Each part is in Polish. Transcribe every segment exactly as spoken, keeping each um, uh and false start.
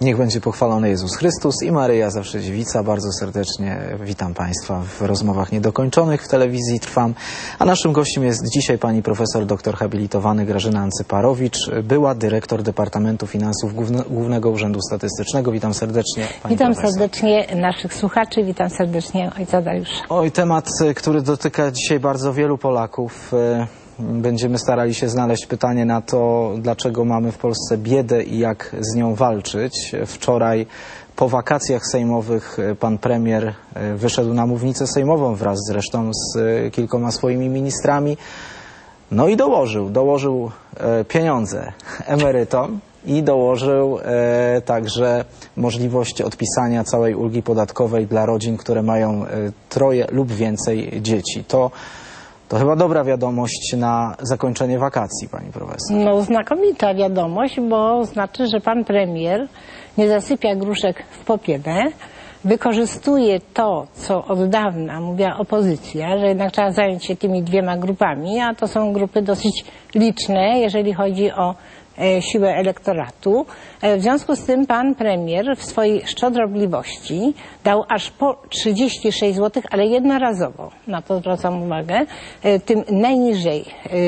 Niech będzie pochwalony Jezus Chrystus i Maryja Zawsze Dziewica. Bardzo serdecznie witam Państwa w rozmowach niedokończonych w telewizji Trwam. A naszym gościem jest dzisiaj pani profesor doktor habilitowany Grażyna Ancyparowicz, była dyrektor Departamentu Finansów Głównego Urzędu Statystycznego. Witam serdecznie pani Witam profesor. serdecznie naszych słuchaczy, witam serdecznie ojca Dariusza. Oj, temat, który dotyka dzisiaj bardzo wielu Polaków. Będziemy starali się znaleźć pytanie na to, dlaczego mamy w Polsce biedę i jak z nią walczyć. Wczoraj po wakacjach sejmowych pan premier wyszedł na mównicę sejmową wraz zresztą z kilkoma swoimi ministrami. No i dołożył, dołożył pieniądze emerytom i dołożył także możliwość odpisania całej ulgi podatkowej dla rodzin, które mają troje lub więcej dzieci. To To chyba dobra wiadomość na zakończenie wakacji, pani profesor. No znakomita wiadomość, bo znaczy, że pan premier nie zasypia gruszek w popielę, wykorzystuje to, co od dawna mówiła opozycja, że jednak trzeba zająć się tymi dwiema grupami, a to są grupy dosyć liczne, jeżeli chodzi o siłę elektoratu. W związku z tym pan premier w swojej szczodrobliwości dał aż po trzydzieści sześć złotych, ale jednorazowo, na to zwracam uwagę, tym najniżej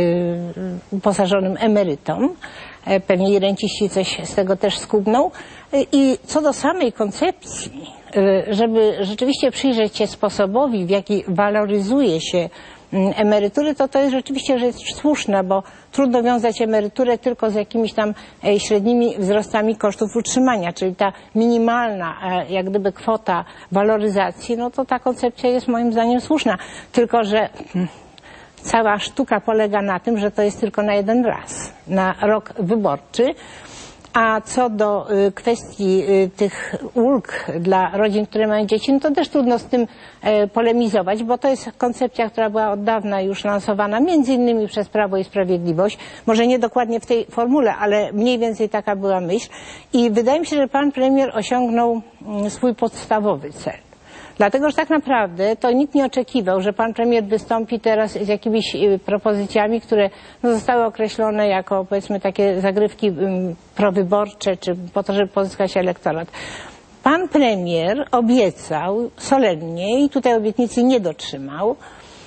uposażonym emerytom. Pewnie i renciści coś z tego też skubną. I co do samej koncepcji, żeby rzeczywiście przyjrzeć się sposobowi, w jaki waloryzuje się emerytury, to to jest rzeczywiście rzecz słuszna, bo trudno wiązać emeryturę tylko z jakimiś tam średnimi wzrostami kosztów utrzymania, czyli ta minimalna jak gdyby kwota waloryzacji, no to ta koncepcja jest moim zdaniem słuszna. Tylko że cała sztuka polega na tym, że to jest tylko na jeden raz, na rok wyborczy. A co do y, kwestii y, tych ulg dla rodzin, które mają dzieci, no to też trudno z tym y, polemizować, bo to jest koncepcja, która była od dawna już lansowana, między innymi przez Prawo i Sprawiedliwość. Może nie dokładnie w tej formule, ale mniej więcej taka była myśl. I wydaje mi się, że pan premier osiągnął y, swój podstawowy cel. Dlatego, że tak naprawdę to nikt nie oczekiwał, że pan premier wystąpi teraz z jakimiś propozycjami, które no, zostały określone jako, powiedzmy, takie zagrywki um, prowyborcze, czy po to, żeby pozyskać elektorat. Pan premier obiecał solennie, i tutaj obietnicy nie dotrzymał,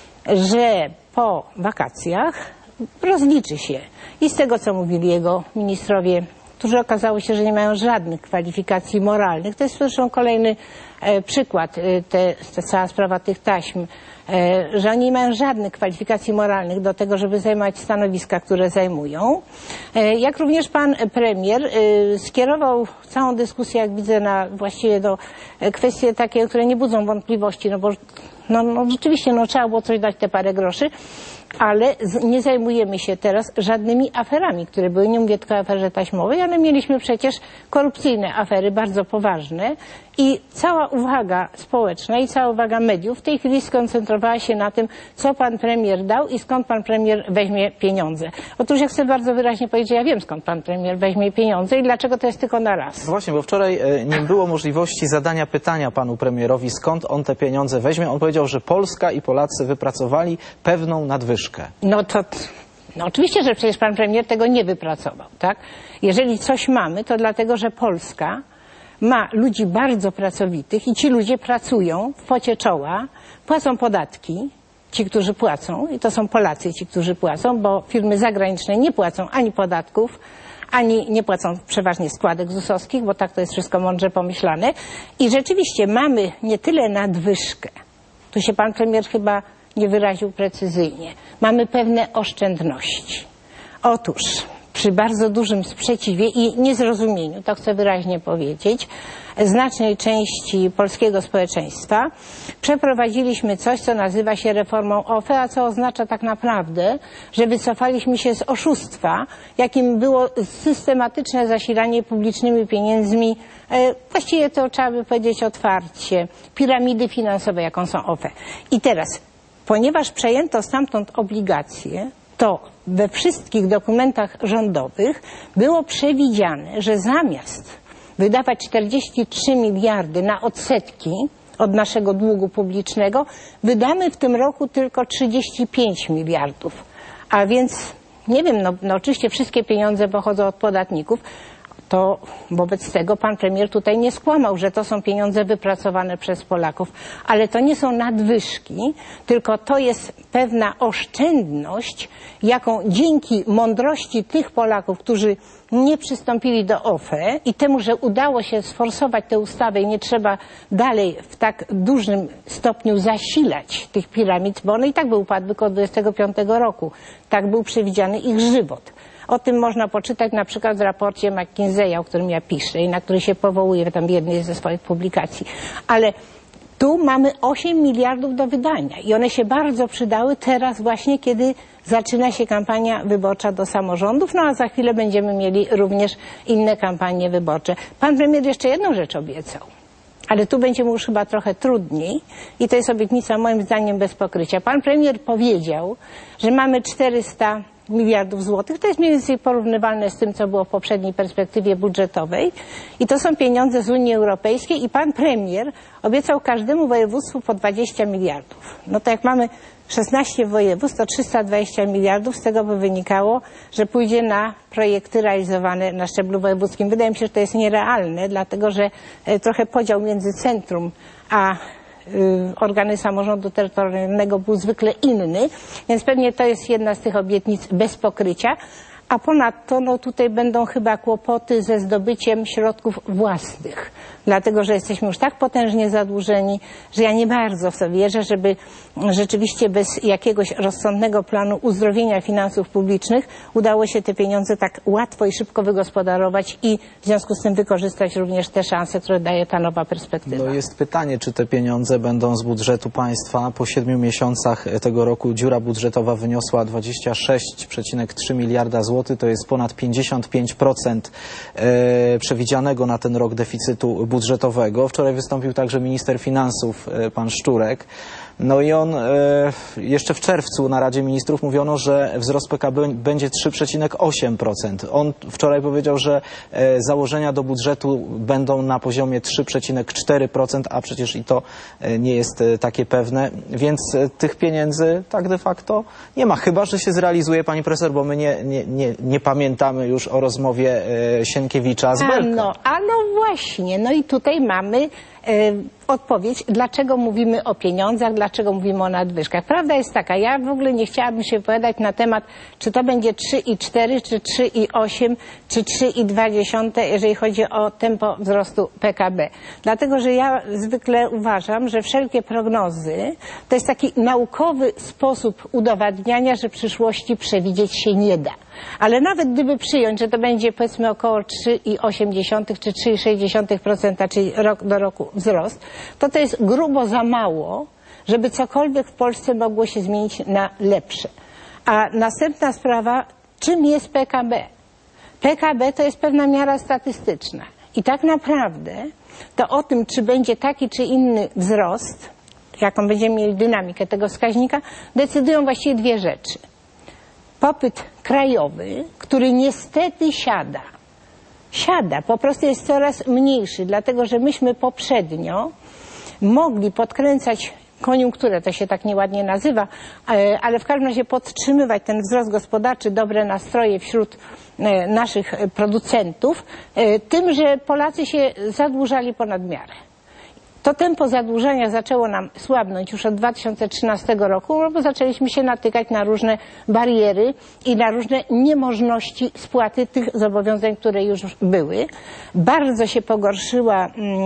że po wakacjach rozliczy się i z tego, co mówili jego ministrowie, którzy okazało się, że nie mają żadnych kwalifikacji moralnych. To jest zresztą kolejny e, przykład, e, te, te cała sprawa tych taśm, e, że oni nie mają żadnych kwalifikacji moralnych do tego, żeby zajmować stanowiska, które zajmują. E, jak również pan premier e, skierował całą dyskusję, jak widzę, na właściwie do e, kwestie takie, które nie budzą wątpliwości, no bo no, no, rzeczywiście no, trzeba było coś dać te parę groszy. Ale nie zajmujemy się teraz żadnymi aferami, które były, nie mówię tylko o aferze taśmowej, ale mieliśmy przecież korupcyjne afery, bardzo poważne i cała uwaga społeczna i cała uwaga mediów w tej chwili skoncentrowała się na tym, co pan premier dał i skąd pan premier weźmie pieniądze. Otóż ja chcę bardzo wyraźnie powiedzieć, że ja wiem, skąd pan premier weźmie pieniądze i dlaczego to jest tylko na raz. No właśnie, bo wczoraj nie było możliwości zadania pytania panu premierowi, skąd on te pieniądze weźmie. On powiedział, że Polska i Polacy wypracowali pewną nadwyżkę. No to, no oczywiście, że przecież pan premier tego nie wypracował, tak? Jeżeli coś mamy, to dlatego, że Polska ma ludzi bardzo pracowitych i ci ludzie pracują w pocie czoła, płacą podatki, ci, którzy płacą, i to są Polacy ci, którzy płacą, bo firmy zagraniczne nie płacą ani podatków, ani nie płacą przeważnie składek zusowskich, bo tak to jest wszystko mądrze pomyślane. I rzeczywiście mamy nie tyle nadwyżkę, tu się pan premier chyba nie wyraził precyzyjnie. Mamy pewne oszczędności. Otóż przy bardzo dużym sprzeciwie i niezrozumieniu, to chcę wyraźnie powiedzieć, znacznej części polskiego społeczeństwa przeprowadziliśmy coś, co nazywa się reformą O F E, a co oznacza tak naprawdę, że wycofaliśmy się z oszustwa, jakim było systematyczne zasilanie publicznymi pieniędzmi, e, właściwie to trzeba by powiedzieć otwarcie, piramidy finansowej, jaką są O F E. I teraz, ponieważ przejęto stamtąd obligacje, to we wszystkich dokumentach rządowych było przewidziane, że zamiast wydawać czterdzieści trzy miliardy na odsetki od naszego długu publicznego, wydamy w tym roku tylko trzydzieści pięć miliardów. A więc, nie wiem, no, no oczywiście wszystkie pieniądze pochodzą od podatników, to wobec tego pan premier tutaj nie skłamał, że to są pieniądze wypracowane przez Polaków. Ale to nie są nadwyżki, tylko to jest pewna oszczędność, jaką dzięki mądrości tych Polaków, którzy nie przystąpili do O F E i temu, że udało się sforsować tę ustawę i nie trzeba dalej w tak dużym stopniu zasilać tych piramid, bo one i tak by upadły koło dwudziestego piątego roku. Tak był przewidziany ich żywot. O tym można poczytać na przykład w raporcie McKinseya, o którym ja piszę i na który się powołuję tam w jednej ze swoich publikacji. Ale tu mamy osiem miliardów do wydania i one się bardzo przydały teraz właśnie, kiedy zaczyna się kampania wyborcza do samorządów, no a za chwilę będziemy mieli również inne kampanie wyborcze. Pan premier jeszcze jedną rzecz obiecał, ale tu będzie mu już chyba trochę trudniej i to jest obietnica moim zdaniem bez pokrycia. Pan premier powiedział, że mamy czterysta miliardów złotych. To jest mniej więcej porównywalne z tym, co było w poprzedniej perspektywie budżetowej. I to są pieniądze z Unii Europejskiej i pan premier obiecał każdemu województwu po dwadzieścia miliardów. No to jak mamy szesnaście województw, to trzysta dwadzieścia miliardów. Z tego by wynikało, że pójdzie na projekty realizowane na szczeblu wojewódzkim. Wydaje mi się, że to jest nierealne, dlatego że trochę podział między centrum a organy samorządu terytorialnego był zwykle inny, więc pewnie to jest jedna z tych obietnic bez pokrycia, a ponadto no, tutaj będą chyba kłopoty ze zdobyciem środków własnych, dlatego że jesteśmy już tak potężnie zadłużeni, że ja nie bardzo w to wierzę, żeby rzeczywiście bez jakiegoś rozsądnego planu uzdrowienia finansów publicznych udało się te pieniądze tak łatwo i szybko wygospodarować i w związku z tym wykorzystać również te szanse, które daje ta nowa perspektywa. No jest pytanie, czy te pieniądze będą z budżetu państwa. Po siedmiu miesiącach tego roku dziura budżetowa wyniosła dwadzieścia sześć przecinek trzy miliarda złotych. To jest ponad pięćdziesiąt pięć procent przewidzianego na ten rok deficytu budżetowego. Wczoraj wystąpił także minister finansów, pan Szczurek. No i on jeszcze w czerwcu na Radzie Ministrów mówiono, że wzrost P K B będzie trzy przecinek osiem procent. On wczoraj powiedział, że założenia do budżetu będą na poziomie trzy przecinek cztery procent, a przecież i to nie jest takie pewne, więc tych pieniędzy tak de facto nie ma. Chyba że się zrealizuje, pani profesor, bo my nie, nie, nie, nie pamiętamy już o rozmowie Sienkiewicza z Belką. A no, a no właśnie, no i tutaj mamy odpowiedź, dlaczego mówimy o pieniądzach, dlaczego mówimy o nadwyżkach. Prawda jest taka, ja w ogóle nie chciałabym się wypowiadać na temat, czy to będzie trzy i cztery, czy trzy i osiem, czy trzy i dwa, jeżeli chodzi o tempo wzrostu P K B. Dlatego, że ja zwykle uważam, że wszelkie prognozy to jest taki naukowy sposób udowadniania, że przyszłości przewidzieć się nie da. Ale nawet gdyby przyjąć, że to będzie powiedzmy około trzy i osiem czy trzy i sześć procent, czyli rok do roku wzrost, to to jest grubo za mało, żeby cokolwiek w Polsce mogło się zmienić na lepsze. A następna sprawa, czym jest P K B? P K B to jest pewna miara statystyczna. I tak naprawdę to o tym, czy będzie taki czy inny wzrost, jaką będziemy mieli dynamikę tego wskaźnika, decydują właściwie dwie rzeczy. Popyt krajowy, który niestety siada. Siada, po prostu jest coraz mniejszy, dlatego że myśmy poprzednio mogli podkręcać koniunkturę, to się tak nieładnie nazywa, ale w każdym razie podtrzymywać ten wzrost gospodarczy, dobre nastroje wśród naszych producentów, tym, że Polacy się zadłużali ponad miarę. To tempo zadłużenia zaczęło nam słabnąć już od dwa tysiące trzynastego roku, bo zaczęliśmy się natykać na różne bariery i na różne niemożności spłaty tych zobowiązań, które już były. Bardzo się pogorszyła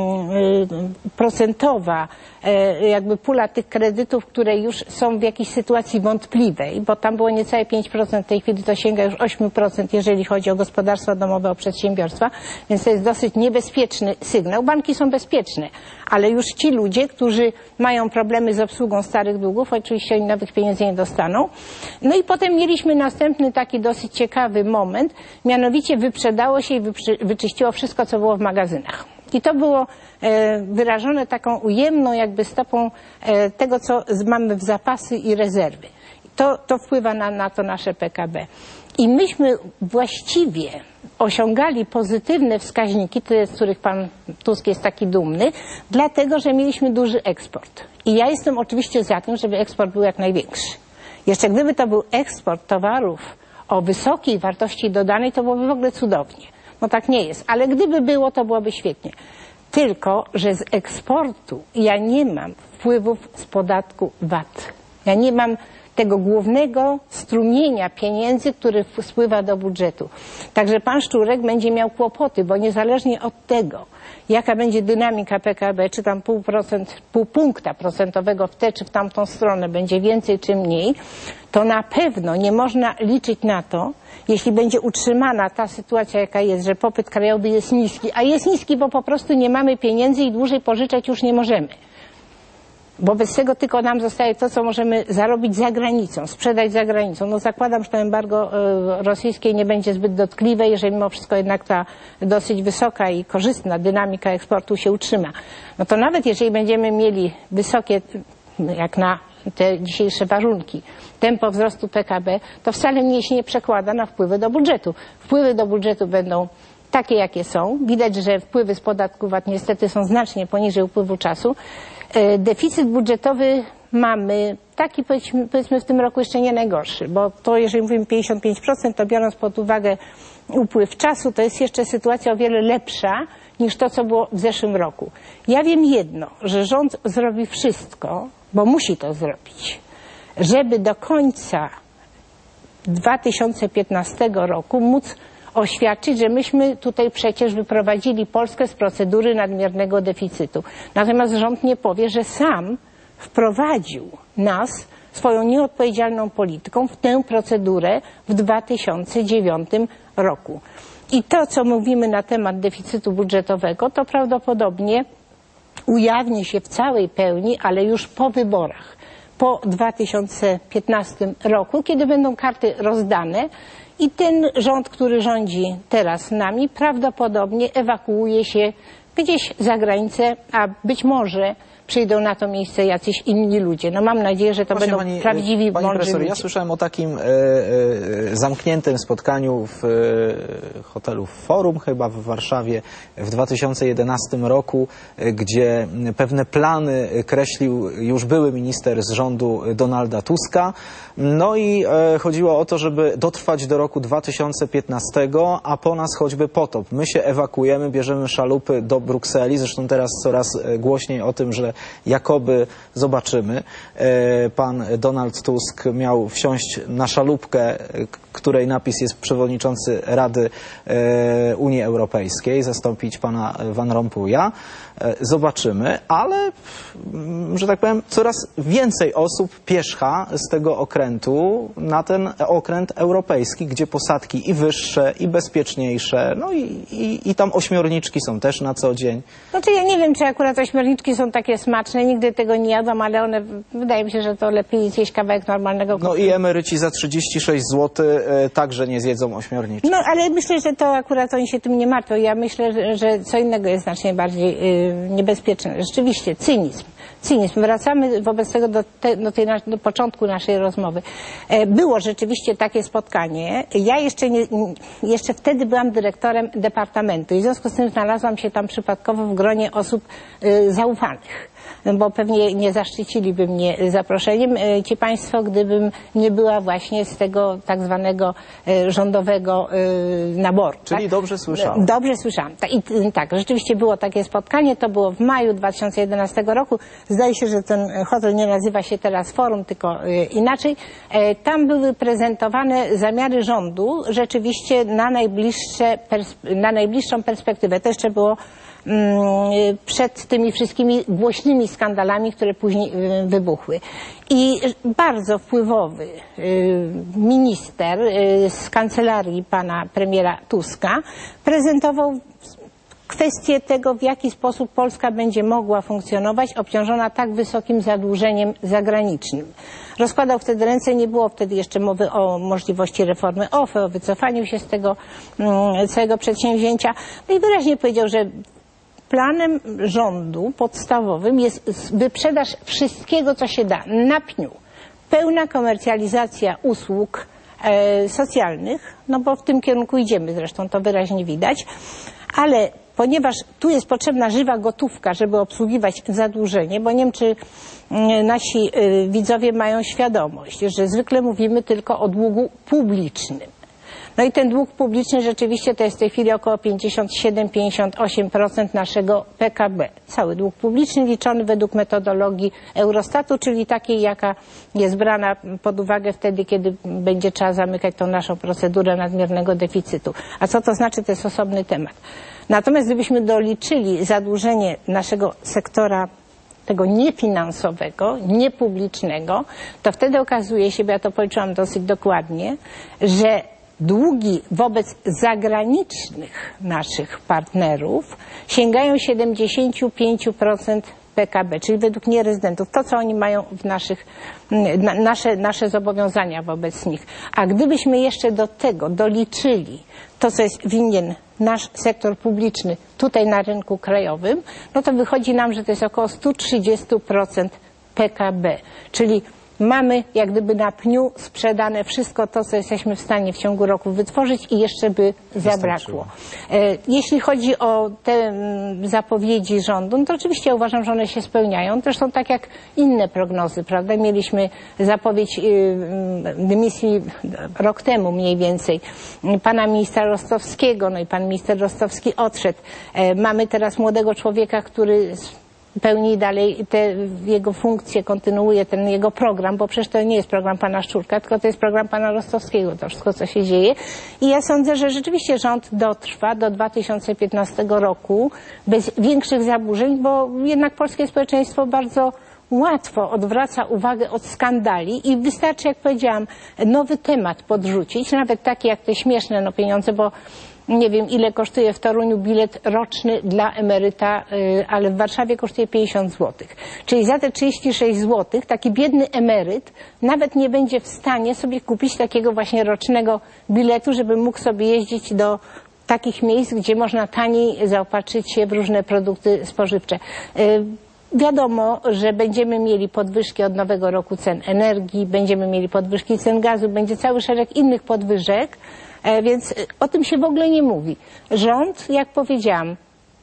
mm, procentowa jakby pula tych kredytów, które już są w jakiejś sytuacji wątpliwej, bo tam było niecałe pięć procent, w tej chwili to sięga już osiem procent, jeżeli chodzi o gospodarstwa domowe, o przedsiębiorstwa, więc to jest dosyć niebezpieczny sygnał. Banki są bezpieczne, ale już ci ludzie, którzy mają problemy z obsługą starych długów, oczywiście oni nowych pieniędzy nie dostaną. No i potem mieliśmy następny taki dosyć ciekawy moment, mianowicie wyprzedało się i wyczyściło wszystko, co było w magazynach. I to było wyrażone taką ujemną jakby stopą tego, co mamy w zapasy i rezerwy. To, to wpływa na, na to nasze P K B. I myśmy właściwie osiągali pozytywne wskaźniki, te, z których pan Tusk jest taki dumny, dlatego, że mieliśmy duży eksport. I ja jestem oczywiście za tym, żeby eksport był jak największy. Jeszcze gdyby to był eksport towarów o wysokiej wartości dodanej, to byłoby w ogóle cudownie. No tak nie jest, ale gdyby było, to byłoby świetnie. Tylko, że z eksportu ja nie mam wpływów z podatku V A T. Ja nie mam tego głównego strumienia pieniędzy, który spływa do budżetu. Także pan Szczurek będzie miał kłopoty, bo niezależnie od tego, jaka będzie dynamika P K B, czy tam pół, procent, pół punkta procentowego w tę czy w tamtą stronę, będzie więcej czy mniej, to na pewno nie można liczyć na to, jeśli będzie utrzymana ta sytuacja, jaka jest, że popyt krajowy jest niski, a jest niski, bo po prostu nie mamy pieniędzy i dłużej pożyczać już nie możemy. Wobec tego tylko nam zostaje to, co możemy zarobić za granicą, sprzedać za granicą. No zakładam, że to embargo rosyjskie nie będzie zbyt dotkliwe, jeżeli mimo wszystko jednak ta dosyć wysoka i korzystna dynamika eksportu się utrzyma. No to nawet jeżeli będziemy mieli wysokie, jak na te dzisiejsze warunki, tempo wzrostu P K B, to wcale mnie się nie przekłada na wpływy do budżetu. Wpływy do budżetu będą takie, jakie są. Widać, że wpływy z podatku V A T niestety są znacznie poniżej upływu czasu. Deficyt budżetowy mamy taki, powiedzmy, powiedzmy w tym roku jeszcze nie najgorszy, bo to jeżeli mówimy pięćdziesiąt pięć procent, to biorąc pod uwagę upływ czasu, to jest jeszcze sytuacja o wiele lepsza niż to, co było w zeszłym roku. Ja wiem jedno, że rząd zrobi wszystko, bo musi to zrobić, żeby do końca dwa tysiące piętnastego roku móc oświadczyć, że myśmy tutaj przecież wyprowadzili Polskę z procedury nadmiernego deficytu. Natomiast rząd nie powie, że sam wprowadził nas swoją nieodpowiedzialną polityką w tę procedurę w dwa tysiące dziewiątym roku. I to, co mówimy na temat deficytu budżetowego, to prawdopodobnie ujawni się w całej pełni, ale już po wyborach, po dwa tysiące piętnastym roku, kiedy będą karty rozdane i ten rząd, który rządzi teraz nami, prawdopodobnie ewakuuje się gdzieś za granicę, a być może przyjdą na to miejsce jacyś inni ludzie. No mam nadzieję, że to Właśnie, będą pani, prawdziwi, pani mądrzy profesor, ludzie. ja słyszałem o takim e, e, zamkniętym spotkaniu w e, hotelu Forum chyba w Warszawie w dwa tysiące jedenastym roku, e, gdzie pewne plany kreślił już były minister z rządu Donalda Tuska. No i e, chodziło o to, żeby dotrwać do roku dwa tysiące piętnastego, a po nas choćby potop. My się ewakuujemy, bierzemy szalupy do Brukseli. Zresztą teraz coraz głośniej o tym, że jakoby zobaczymy. Pan Donald Tusk miał wsiąść na szalupkę, której napis jest przewodniczący Rady Unii Europejskiej, zastąpić pana Van Rompuya. Zobaczymy, ale, że tak powiem, coraz więcej osób pierzcha z tego okrętu na ten okręt europejski, gdzie posadki i wyższe, i bezpieczniejsze, no i, i, i tam ośmiorniczki są też na co dzień. Znaczy ja nie wiem, czy akurat ośmiorniczki są takie smaczne, nigdy tego nie jadłam, ale one, wydaje mi się, że to lepiej zjeść kawałek normalnego No i emeryci za trzydzieści sześć złotych e, także nie zjedzą ośmiorniczki. No ale myślę, że to akurat oni się tym nie martwią. Ja myślę, że, że co innego jest znacznie bardziej y, niebezpieczne. Rzeczywiście, cynizm. Cynizm. Wracamy wobec tego do, te, do, tej, do początku naszej rozmowy. E, było rzeczywiście takie spotkanie. Ja jeszcze, nie, jeszcze wtedy byłam dyrektorem departamentu i w związku z tym znalazłam się tam przypadkowo w gronie osób y, zaufanych. Bo pewnie nie zaszczyciliby mnie zaproszeniem ci państwo, gdybym nie była właśnie z tego tak zwanego rządowego naboru. Czyli tak? dobrze słyszałam. Dobrze słyszałam. I tak, rzeczywiście było takie spotkanie, to było w maju dwa tysiące jedenastego roku. Zdaje się, że ten hotel nie nazywa się teraz Forum, tylko inaczej. Tam były prezentowane zamiary rządu rzeczywiście na, najbliższe, na najbliższą perspektywę. To jeszcze było przed tymi wszystkimi głośnymi skandalami, które później wybuchły. I bardzo wpływowy minister z kancelarii pana premiera Tuska prezentował kwestię tego, w jaki sposób Polska będzie mogła funkcjonować obciążona tak wysokim zadłużeniem zagranicznym. Rozkładał wtedy ręce, nie było wtedy jeszcze mowy o możliwości reformy O F E, o wycofaniu się z tego całego przedsięwzięcia. No i wyraźnie powiedział, że planem rządu podstawowym jest wyprzedaż wszystkiego, co się da, na pniu. Pełna komercjalizacja usług e, socjalnych, no bo w tym kierunku idziemy, zresztą to wyraźnie widać, ale ponieważ tu jest potrzebna żywa gotówka, żeby obsługiwać zadłużenie, bo nie wiem, czy nasi widzowie mają świadomość, że zwykle mówimy tylko o długu publicznym. No i ten dług publiczny rzeczywiście to jest w tej chwili około pięćdziesiąt siedem do pięćdziesięciu ośmiu procent naszego P K B. Cały dług publiczny liczony według metodologii Eurostatu, czyli takiej, jaka jest brana pod uwagę wtedy, kiedy będzie trzeba zamykać tą naszą procedurę nadmiernego deficytu. A co to znaczy, to jest osobny temat. Natomiast gdybyśmy doliczyli zadłużenie naszego sektora tego niefinansowego, niepublicznego, to wtedy okazuje się, bo ja to policzyłam dosyć dokładnie, że długi wobec zagranicznych naszych partnerów sięgają siedemdziesiąt pięć procent P K B, czyli według nierezydentów, to co oni mają w naszych, na, nasze, nasze zobowiązania wobec nich. A gdybyśmy jeszcze do tego doliczyli to, co jest winien nasz sektor publiczny tutaj na rynku krajowym, no to wychodzi nam, że to jest około sto trzydzieści procent P K B, czyli mamy jak gdyby na pniu sprzedane wszystko to, co jesteśmy w stanie w ciągu roku wytworzyć i jeszcze by zabrakło. Jeśli chodzi o te zapowiedzi rządu, no to oczywiście ja uważam, że one się spełniają. Zresztą tak jak inne prognozy, prawda? Mieliśmy zapowiedź dymisji rok temu mniej więcej pana ministra Rostowskiego, no i pan minister Rostowski odszedł. Mamy teraz młodego człowieka, który pełni dalej te jego funkcje, kontynuuje ten jego program, bo przecież to nie jest program pana Szczurka, tylko to jest program pana Rostowskiego, to wszystko, co się dzieje. I ja sądzę, że rzeczywiście rząd dotrwa do dwa tysiące piętnastego roku bez większych zaburzeń, bo jednak polskie społeczeństwo bardzo łatwo odwraca uwagę od skandali i wystarczy, jak powiedziałam, nowy temat podrzucić, nawet taki jak te śmieszne no, pieniądze, bo nie wiem, ile kosztuje w Toruniu bilet roczny dla emeryta, ale w Warszawie kosztuje pięćdziesiąt złotych. Czyli za te trzydzieści sześć złotych taki biedny emeryt nawet nie będzie w stanie sobie kupić takiego właśnie rocznego biletu, żeby mógł sobie jeździć do takich miejsc, gdzie można taniej zaopatrzyć się w różne produkty spożywcze. Wiadomo, że będziemy mieli podwyżki od nowego roku cen energii, będziemy mieli podwyżki cen gazu, będzie cały szereg innych podwyżek, więc o tym się w ogóle nie mówi. Rząd, jak powiedziałam,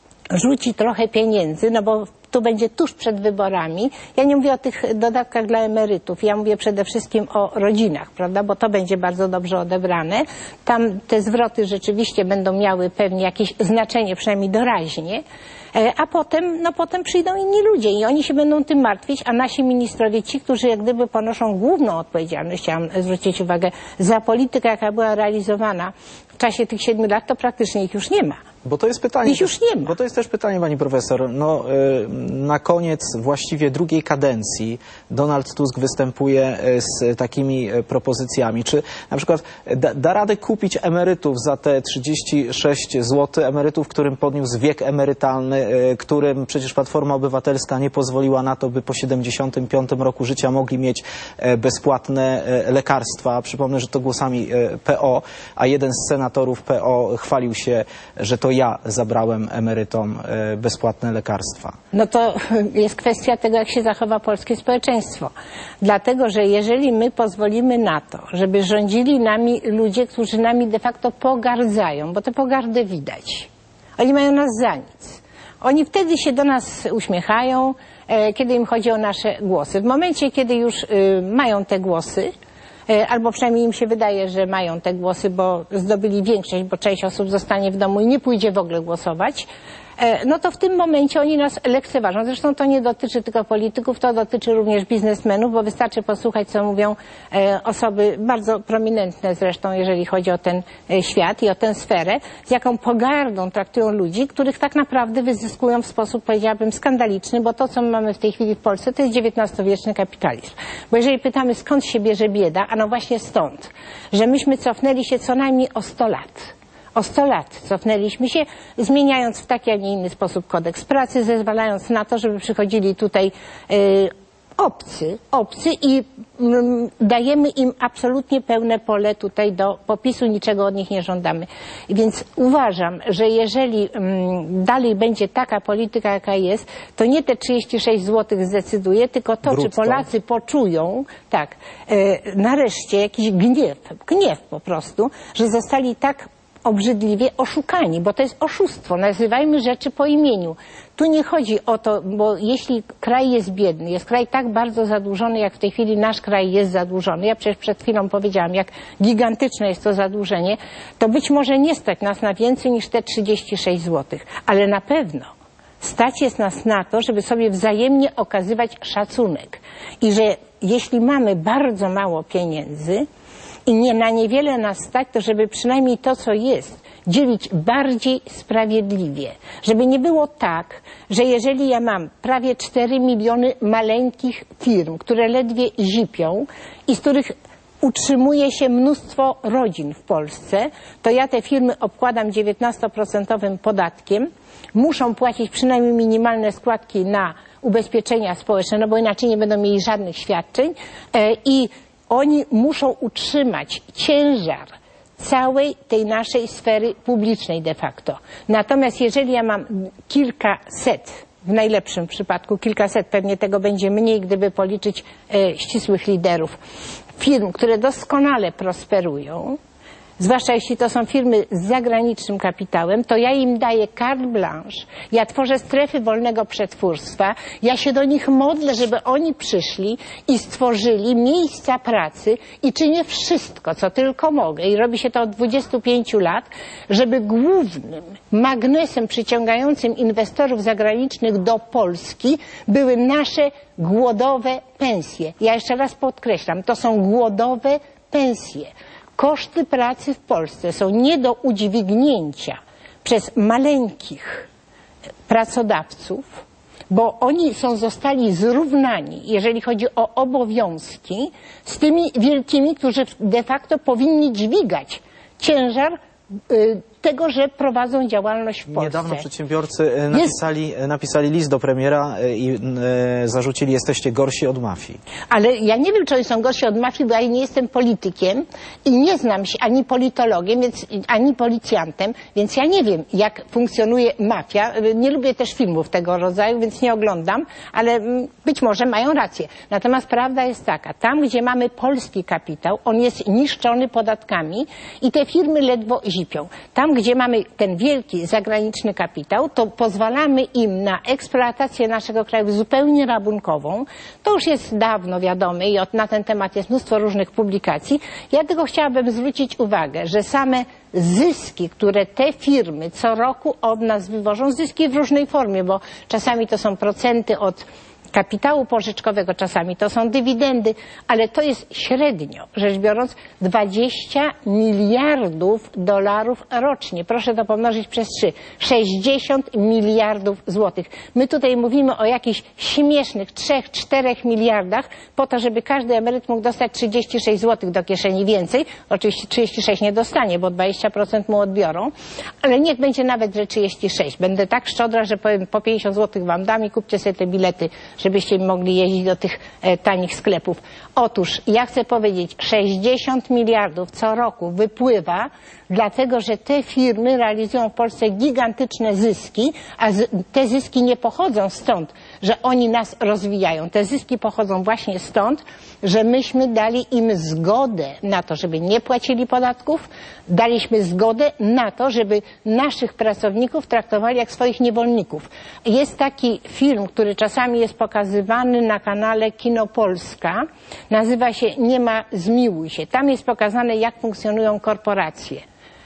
rzuci trochę pieniędzy, no bo tu będzie tuż przed wyborami. Ja nie mówię o tych dodatkach dla emerytów, ja mówię przede wszystkim o rodzinach, prawda, bo to będzie bardzo dobrze odebrane. Tam te zwroty rzeczywiście będą miały pewnie jakieś znaczenie, przynajmniej doraźnie. A potem, no potem przyjdą inni ludzie i oni się będą tym martwić, a nasi ministrowie, ci, którzy jak gdyby ponoszą główną odpowiedzialność, chciałam zwrócić uwagę, za politykę, jaka była realizowana w czasie tych siedmiu lat, to praktycznie ich już nie ma. Bo to jest pytanie, ich już nie ma. Bo to jest też pytanie, pani profesor. No, na koniec właściwie drugiej kadencji Donald Tusk występuje z takimi propozycjami. Czy na przykład da, da radę kupić emerytów za te trzydzieści sześć złotych, emerytów, którym podniósł wiek emerytalny, którym przecież Platforma Obywatelska nie pozwoliła na to, by po siedemdziesiątym piątym roku życia mogli mieć bezpłatne lekarstwa. Przypomnę, że to głosami P O, a jeden z senatorów P O chwalił się, że to ja zabrałem emerytom bezpłatne lekarstwa. No to jest kwestia tego, jak się zachowa polskie społeczeństwo. Dlatego, że jeżeli my pozwolimy na to, żeby rządzili nami ludzie, którzy nami de facto pogardzają, bo tę pogardę widać. Oni mają nas za nic. Oni wtedy się do nas uśmiechają, kiedy im chodzi o nasze głosy. W momencie, kiedy już mają te głosy, albo przynajmniej im się wydaje, że mają te głosy, bo zdobyli większość, bo część osób zostanie w domu i nie pójdzie w ogóle głosować, no to w tym momencie oni nas lekceważą. Zresztą to nie dotyczy tylko polityków, to dotyczy również biznesmenów, bo wystarczy posłuchać, co mówią osoby bardzo prominentne zresztą, jeżeli chodzi o ten świat i o tę sferę, z jaką pogardą traktują ludzi, których tak naprawdę wyzyskują w sposób, powiedziałabym, skandaliczny, bo to, co my mamy w tej chwili w Polsce, to jest dziewiętnastowieczny kapitalizm. Bo jeżeli pytamy, skąd się bierze bieda, a no właśnie stąd, że myśmy cofnęli się co najmniej o sto lat. O sto lat cofnęliśmy się, zmieniając w taki, a nie inny sposób kodeks pracy, zezwalając na to, żeby przychodzili tutaj y, obcy, obcy i y, dajemy im absolutnie pełne pole tutaj do popisu, niczego od nich nie żądamy. Więc uważam, że jeżeli y, dalej będzie taka polityka, jaka jest, to nie te trzydzieści sześć złotych zdecyduje, tylko to, Brudto. Czy Polacy poczują, tak, y, nareszcie jakiś gniew, gniew po prostu, że zostali tak obrzydliwie oszukani, bo to jest oszustwo. Nazywajmy rzeczy po imieniu. Tu nie chodzi o to, bo jeśli kraj jest biedny, jest kraj tak bardzo zadłużony, jak w tej chwili nasz kraj jest zadłużony, ja przecież przed chwilą powiedziałam, jak gigantyczne jest to zadłużenie, to być może nie stać nas na więcej niż te trzydzieści sześć złotych, ale na pewno stać jest nas na to, żeby sobie wzajemnie okazywać szacunek i że jeśli mamy bardzo mało pieniędzy, i nie na niewiele nas stać, to żeby przynajmniej to, co jest, dzielić bardziej sprawiedliwie. Żeby nie było tak, że jeżeli ja mam prawie cztery miliony maleńkich firm, które ledwie zipią i z których utrzymuje się mnóstwo rodzin w Polsce, to ja te firmy obkładam dziewiętnastoprocentowym podatkiem, muszą płacić przynajmniej minimalne składki na ubezpieczenia społeczne, no bo inaczej nie będą mieli żadnych świadczeń i oni muszą utrzymać ciężar całej tej naszej sfery publicznej de facto. Natomiast jeżeli ja mam kilkaset, w najlepszym przypadku kilkaset, pewnie tego będzie mniej, gdyby policzyć e, ścisłych liderów, firm, które doskonale prosperują, zwłaszcza jeśli to są firmy z zagranicznym kapitałem, to ja im daję carte blanche, ja tworzę strefy wolnego przetwórstwa, ja się do nich modlę, żeby oni przyszli i stworzyli miejsca pracy i czynię wszystko, co tylko mogę i robi się to od dwudziestu pięciu lat, żeby głównym magnesem przyciągającym inwestorów zagranicznych do Polski były nasze głodowe pensje. Ja jeszcze raz podkreślam, to są głodowe pensje. Koszty pracy w Polsce są nie do udźwignięcia przez maleńkich pracodawców, bo oni są zostali zrównani, jeżeli chodzi o obowiązki, z tymi wielkimi, którzy de facto powinni dźwigać ciężar y, tego, że prowadzą działalność w Polsce. Niedawno przedsiębiorcy napisali, jest... napisali list do premiera i e, zarzucili, jesteście gorsi od mafii. Ale ja nie wiem, czy oni są gorsi od mafii, bo ja nie jestem politykiem i nie znam się ani politologiem, więc, ani policjantem, więc ja nie wiem, jak funkcjonuje mafia. Nie lubię też filmów tego rodzaju, więc nie oglądam, ale być może mają rację. Natomiast prawda jest taka, tam gdzie mamy polski kapitał, on jest niszczony podatkami i te firmy ledwo zipią. Tam gdzie mamy ten wielki zagraniczny kapitał, to pozwalamy im na eksploatację naszego kraju zupełnie rabunkową. To już jest dawno wiadome i na ten temat jest mnóstwo różnych publikacji. Ja tylko chciałabym zwrócić uwagę, że same zyski, które te firmy co roku od nas wywożą, zyski w różnej formie, bo czasami to są procenty od kapitału pożyczkowego, czasami to są dywidendy, ale to jest średnio, rzecz biorąc, dwadzieścia miliardów dolarów rocznie. Proszę to pomnożyć przez trzy. sześćdziesiąt miliardów złotych. My tutaj mówimy o jakichś śmiesznych trzech, czterech miliardach po to, żeby każdy emeryt mógł dostać trzydzieści sześć złotych do kieszeni więcej. Oczywiście trzydzieści sześć nie dostanie, bo dwadzieścia procent mu odbiorą, ale niech będzie nawet, że trzydzieści sześć. Będę tak szczodra, że powiem, po pięćdziesiąt złotych wam dam i kupcie sobie te bilety, żebyście mogli jeździć do tych e, tanich sklepów. Otóż ja chcę powiedzieć, sześćdziesiąt miliardów co roku wypływa, dlatego że te firmy realizują w Polsce gigantyczne zyski, a z, te zyski nie pochodzą stąd, że oni nas rozwijają. Te zyski pochodzą właśnie stąd, że myśmy dali im zgodę na to, żeby nie płacili podatków, daliśmy zgodę na to, żeby naszych pracowników traktowali jak swoich niewolników. Jest taki film, który czasami jest pokazywany na kanale Kino Polska, nazywa się Nie ma zmiłuj się. Tam jest pokazane, jak funkcjonują korporacje.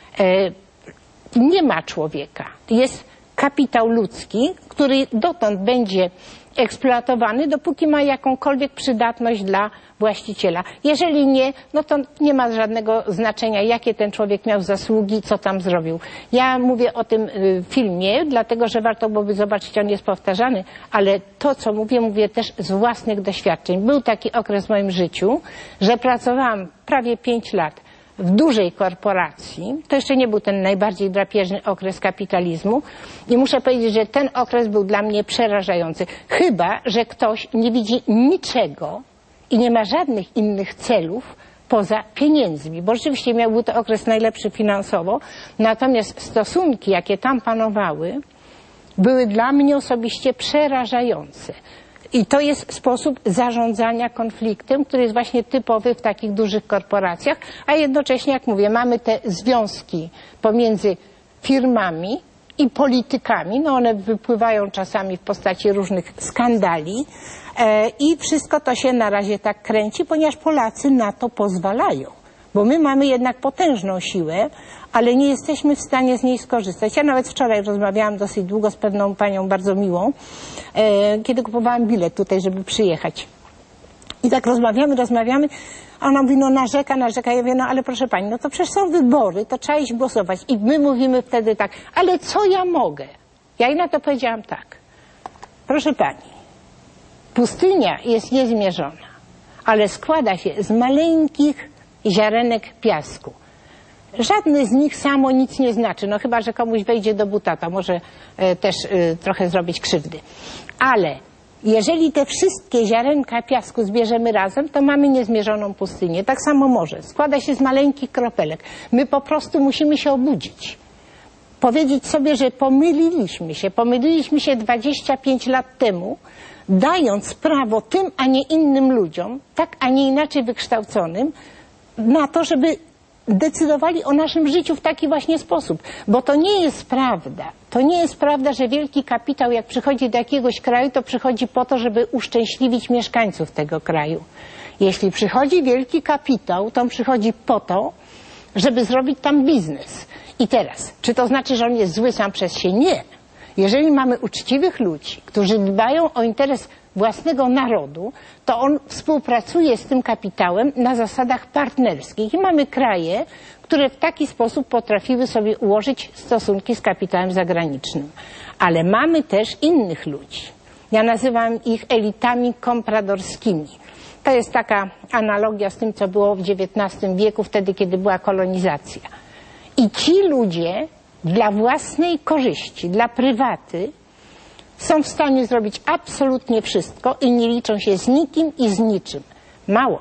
Nie ma człowieka. Jest kapitał ludzki, który dotąd będzie eksploatowany, dopóki ma jakąkolwiek przydatność dla właściciela. Jeżeli nie, no to nie ma żadnego znaczenia, jakie ten człowiek miał zasługi, co tam zrobił. Ja mówię o tym filmie, dlatego że warto byłoby zobaczyć, on jest powtarzany, ale to, co mówię, mówię też z własnych doświadczeń. Był taki okres w moim życiu, że pracowałam prawie pięć lat w dużej korporacji. To jeszcze nie był ten najbardziej drapieżny okres kapitalizmu i muszę powiedzieć, że ten okres był dla mnie przerażający. Chyba że ktoś nie widzi niczego i nie ma żadnych innych celów poza pieniędzmi, bo rzeczywiście miał był to okres najlepszy finansowo, natomiast stosunki, jakie tam panowały, były dla mnie osobiście przerażające. I to jest sposób zarządzania konfliktem, który jest właśnie typowy w takich dużych korporacjach, a jednocześnie, jak mówię, mamy te związki pomiędzy firmami i politykami, no one wypływają czasami w postaci różnych skandali e, i wszystko to się na razie tak kręci, ponieważ Polacy na to pozwalają. Bo my mamy jednak potężną siłę, ale nie jesteśmy w stanie z niej skorzystać. Ja nawet wczoraj rozmawiałam dosyć długo z pewną panią bardzo miłą, e, kiedy kupowałam bilet tutaj, żeby przyjechać. I tak rozmawiamy, rozmawiamy, a ona mówi, no narzeka, narzeka. Ja mówię, no ale proszę pani, no to przecież są wybory, to trzeba iść głosować. I my mówimy wtedy tak, ale co ja mogę? Ja jej na to powiedziałam tak, proszę pani, pustynia jest niezmierzona, ale składa się z maleńkich ziarenek piasku. Żadne z nich samo nic nie znaczy, no chyba że komuś wejdzie do buta, to może e, też e, trochę zrobić krzywdy. Ale jeżeli te wszystkie ziarenka piasku zbierzemy razem, to mamy niezmierzoną pustynię. Tak samo morze. Składa się z maleńkich kropelek. My po prostu musimy się obudzić. Powiedzieć sobie, że pomyliliśmy się. Pomyliliśmy się dwadzieścia pięć lat temu, dając prawo tym, a nie innym ludziom, tak, a nie inaczej wykształconym, na to, żeby decydowali o naszym życiu w taki właśnie sposób. Bo to nie jest prawda. To nie jest prawda, że wielki kapitał, jak przychodzi do jakiegoś kraju, to przychodzi po to, żeby uszczęśliwić mieszkańców tego kraju. Jeśli przychodzi wielki kapitał, to on przychodzi po to, żeby zrobić tam biznes. I teraz, czy to znaczy, że on jest zły sam przez się? Nie. Jeżeli mamy uczciwych ludzi, którzy dbają o interes własnego narodu, to on współpracuje z tym kapitałem na zasadach partnerskich. I mamy kraje, które w taki sposób potrafiły sobie ułożyć stosunki z kapitałem zagranicznym. Ale mamy też innych ludzi. Ja nazywam ich elitami kompradorskimi. To jest taka analogia z tym, co było w dziewiętnastym wieku, wtedy, kiedy była kolonizacja. I ci ludzie dla własnej korzyści, dla prywaty, są w stanie zrobić absolutnie wszystko i nie liczą się z nikim i z niczym. Mało.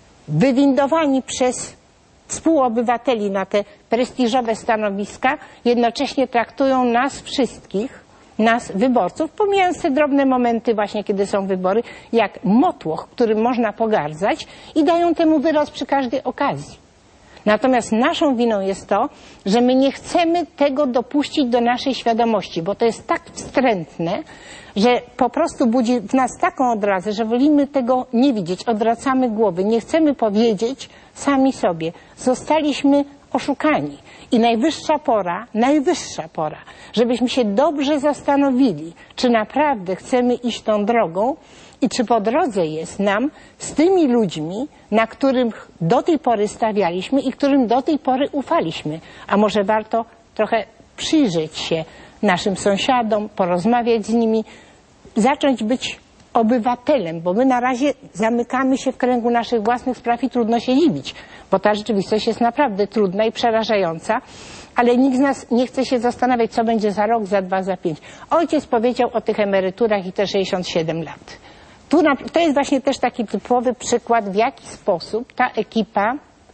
Wywindowani przez współobywateli na te prestiżowe stanowiska, jednocześnie traktują nas wszystkich, nas wyborców, pomijając te drobne momenty właśnie, kiedy są wybory, jak motłoch, którym można pogardzać i dają temu wyraz przy każdej okazji. Natomiast naszą winą jest to, że my nie chcemy tego dopuścić do naszej świadomości, bo to jest tak wstrętne, że po prostu budzi w nas taką odrazę, że wolimy tego nie widzieć, odwracamy głowy, nie chcemy powiedzieć sami sobie, zostaliśmy oszukani. I najwyższa pora, najwyższa pora, żebyśmy się dobrze zastanowili, czy naprawdę chcemy iść tą drogą i czy po drodze jest nam z tymi ludźmi, na których do tej pory stawialiśmy i którym do tej pory ufaliśmy. A może warto trochę przyjrzeć się naszym sąsiadom, porozmawiać z nimi, zacząć być obywatelem, bo my na razie zamykamy się w kręgu naszych własnych spraw i trudno się dziwić, bo ta rzeczywistość jest naprawdę trudna i przerażająca, ale nikt z nas nie chce się zastanawiać, co będzie za rok, za dwa, za pięć. Ojciec powiedział o tych emeryturach i te sześćdziesiąt siedem lat. Tu na, to jest właśnie też taki typowy przykład, w jaki sposób ta ekipa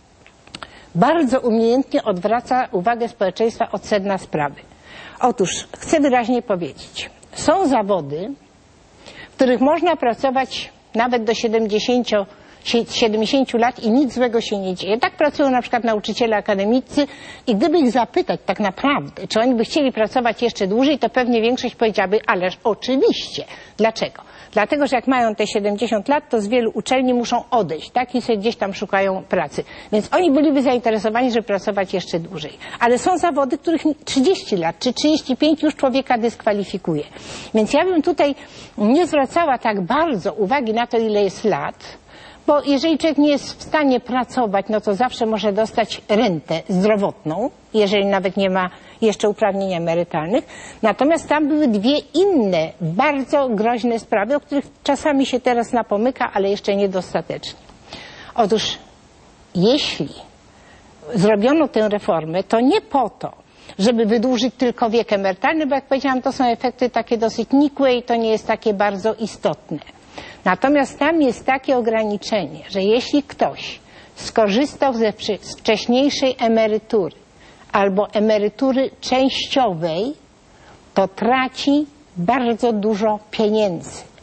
bardzo umiejętnie odwraca uwagę społeczeństwa od sedna sprawy. Otóż chcę wyraźnie powiedzieć, są zawody, w których można pracować nawet do siedemdziesięciu, siedemdziesięciu lat i nic złego się nie dzieje. Tak pracują na przykład nauczyciele akademicy i gdyby ich zapytać tak naprawdę, czy oni by chcieli pracować jeszcze dłużej, to pewnie większość powiedziałaby, ależ oczywiście. Dlaczego? Dlatego, że jak mają te siedemdziesiąt lat, to z wielu uczelni muszą odejść, tak? I sobie gdzieś tam szukają pracy. Więc oni byliby zainteresowani, żeby pracować jeszcze dłużej. Ale są zawody, których trzydzieści lat czy trzydzieści pięć już człowieka dyskwalifikuje. Więc ja bym tutaj nie zwracała tak bardzo uwagi na to, ile jest lat, bo jeżeli człowiek nie jest w stanie pracować, no to zawsze może dostać rentę zdrowotną, jeżeli nawet nie ma jeszcze uprawnień emerytalnych. Natomiast tam były dwie inne, bardzo groźne sprawy, o których czasami się teraz napomyka, ale jeszcze niedostatecznie. Otóż, jeśli zrobiono tę reformę, to nie po to, żeby wydłużyć tylko wiek emerytalny, bo jak powiedziałam, to są efekty takie dosyć nikłe i to nie jest takie bardzo istotne. Natomiast tam jest takie ograniczenie, że jeśli ktoś skorzystał ze wcześniejszej emerytury albo emerytury częściowej, to traci bardzo dużo pieniędzy.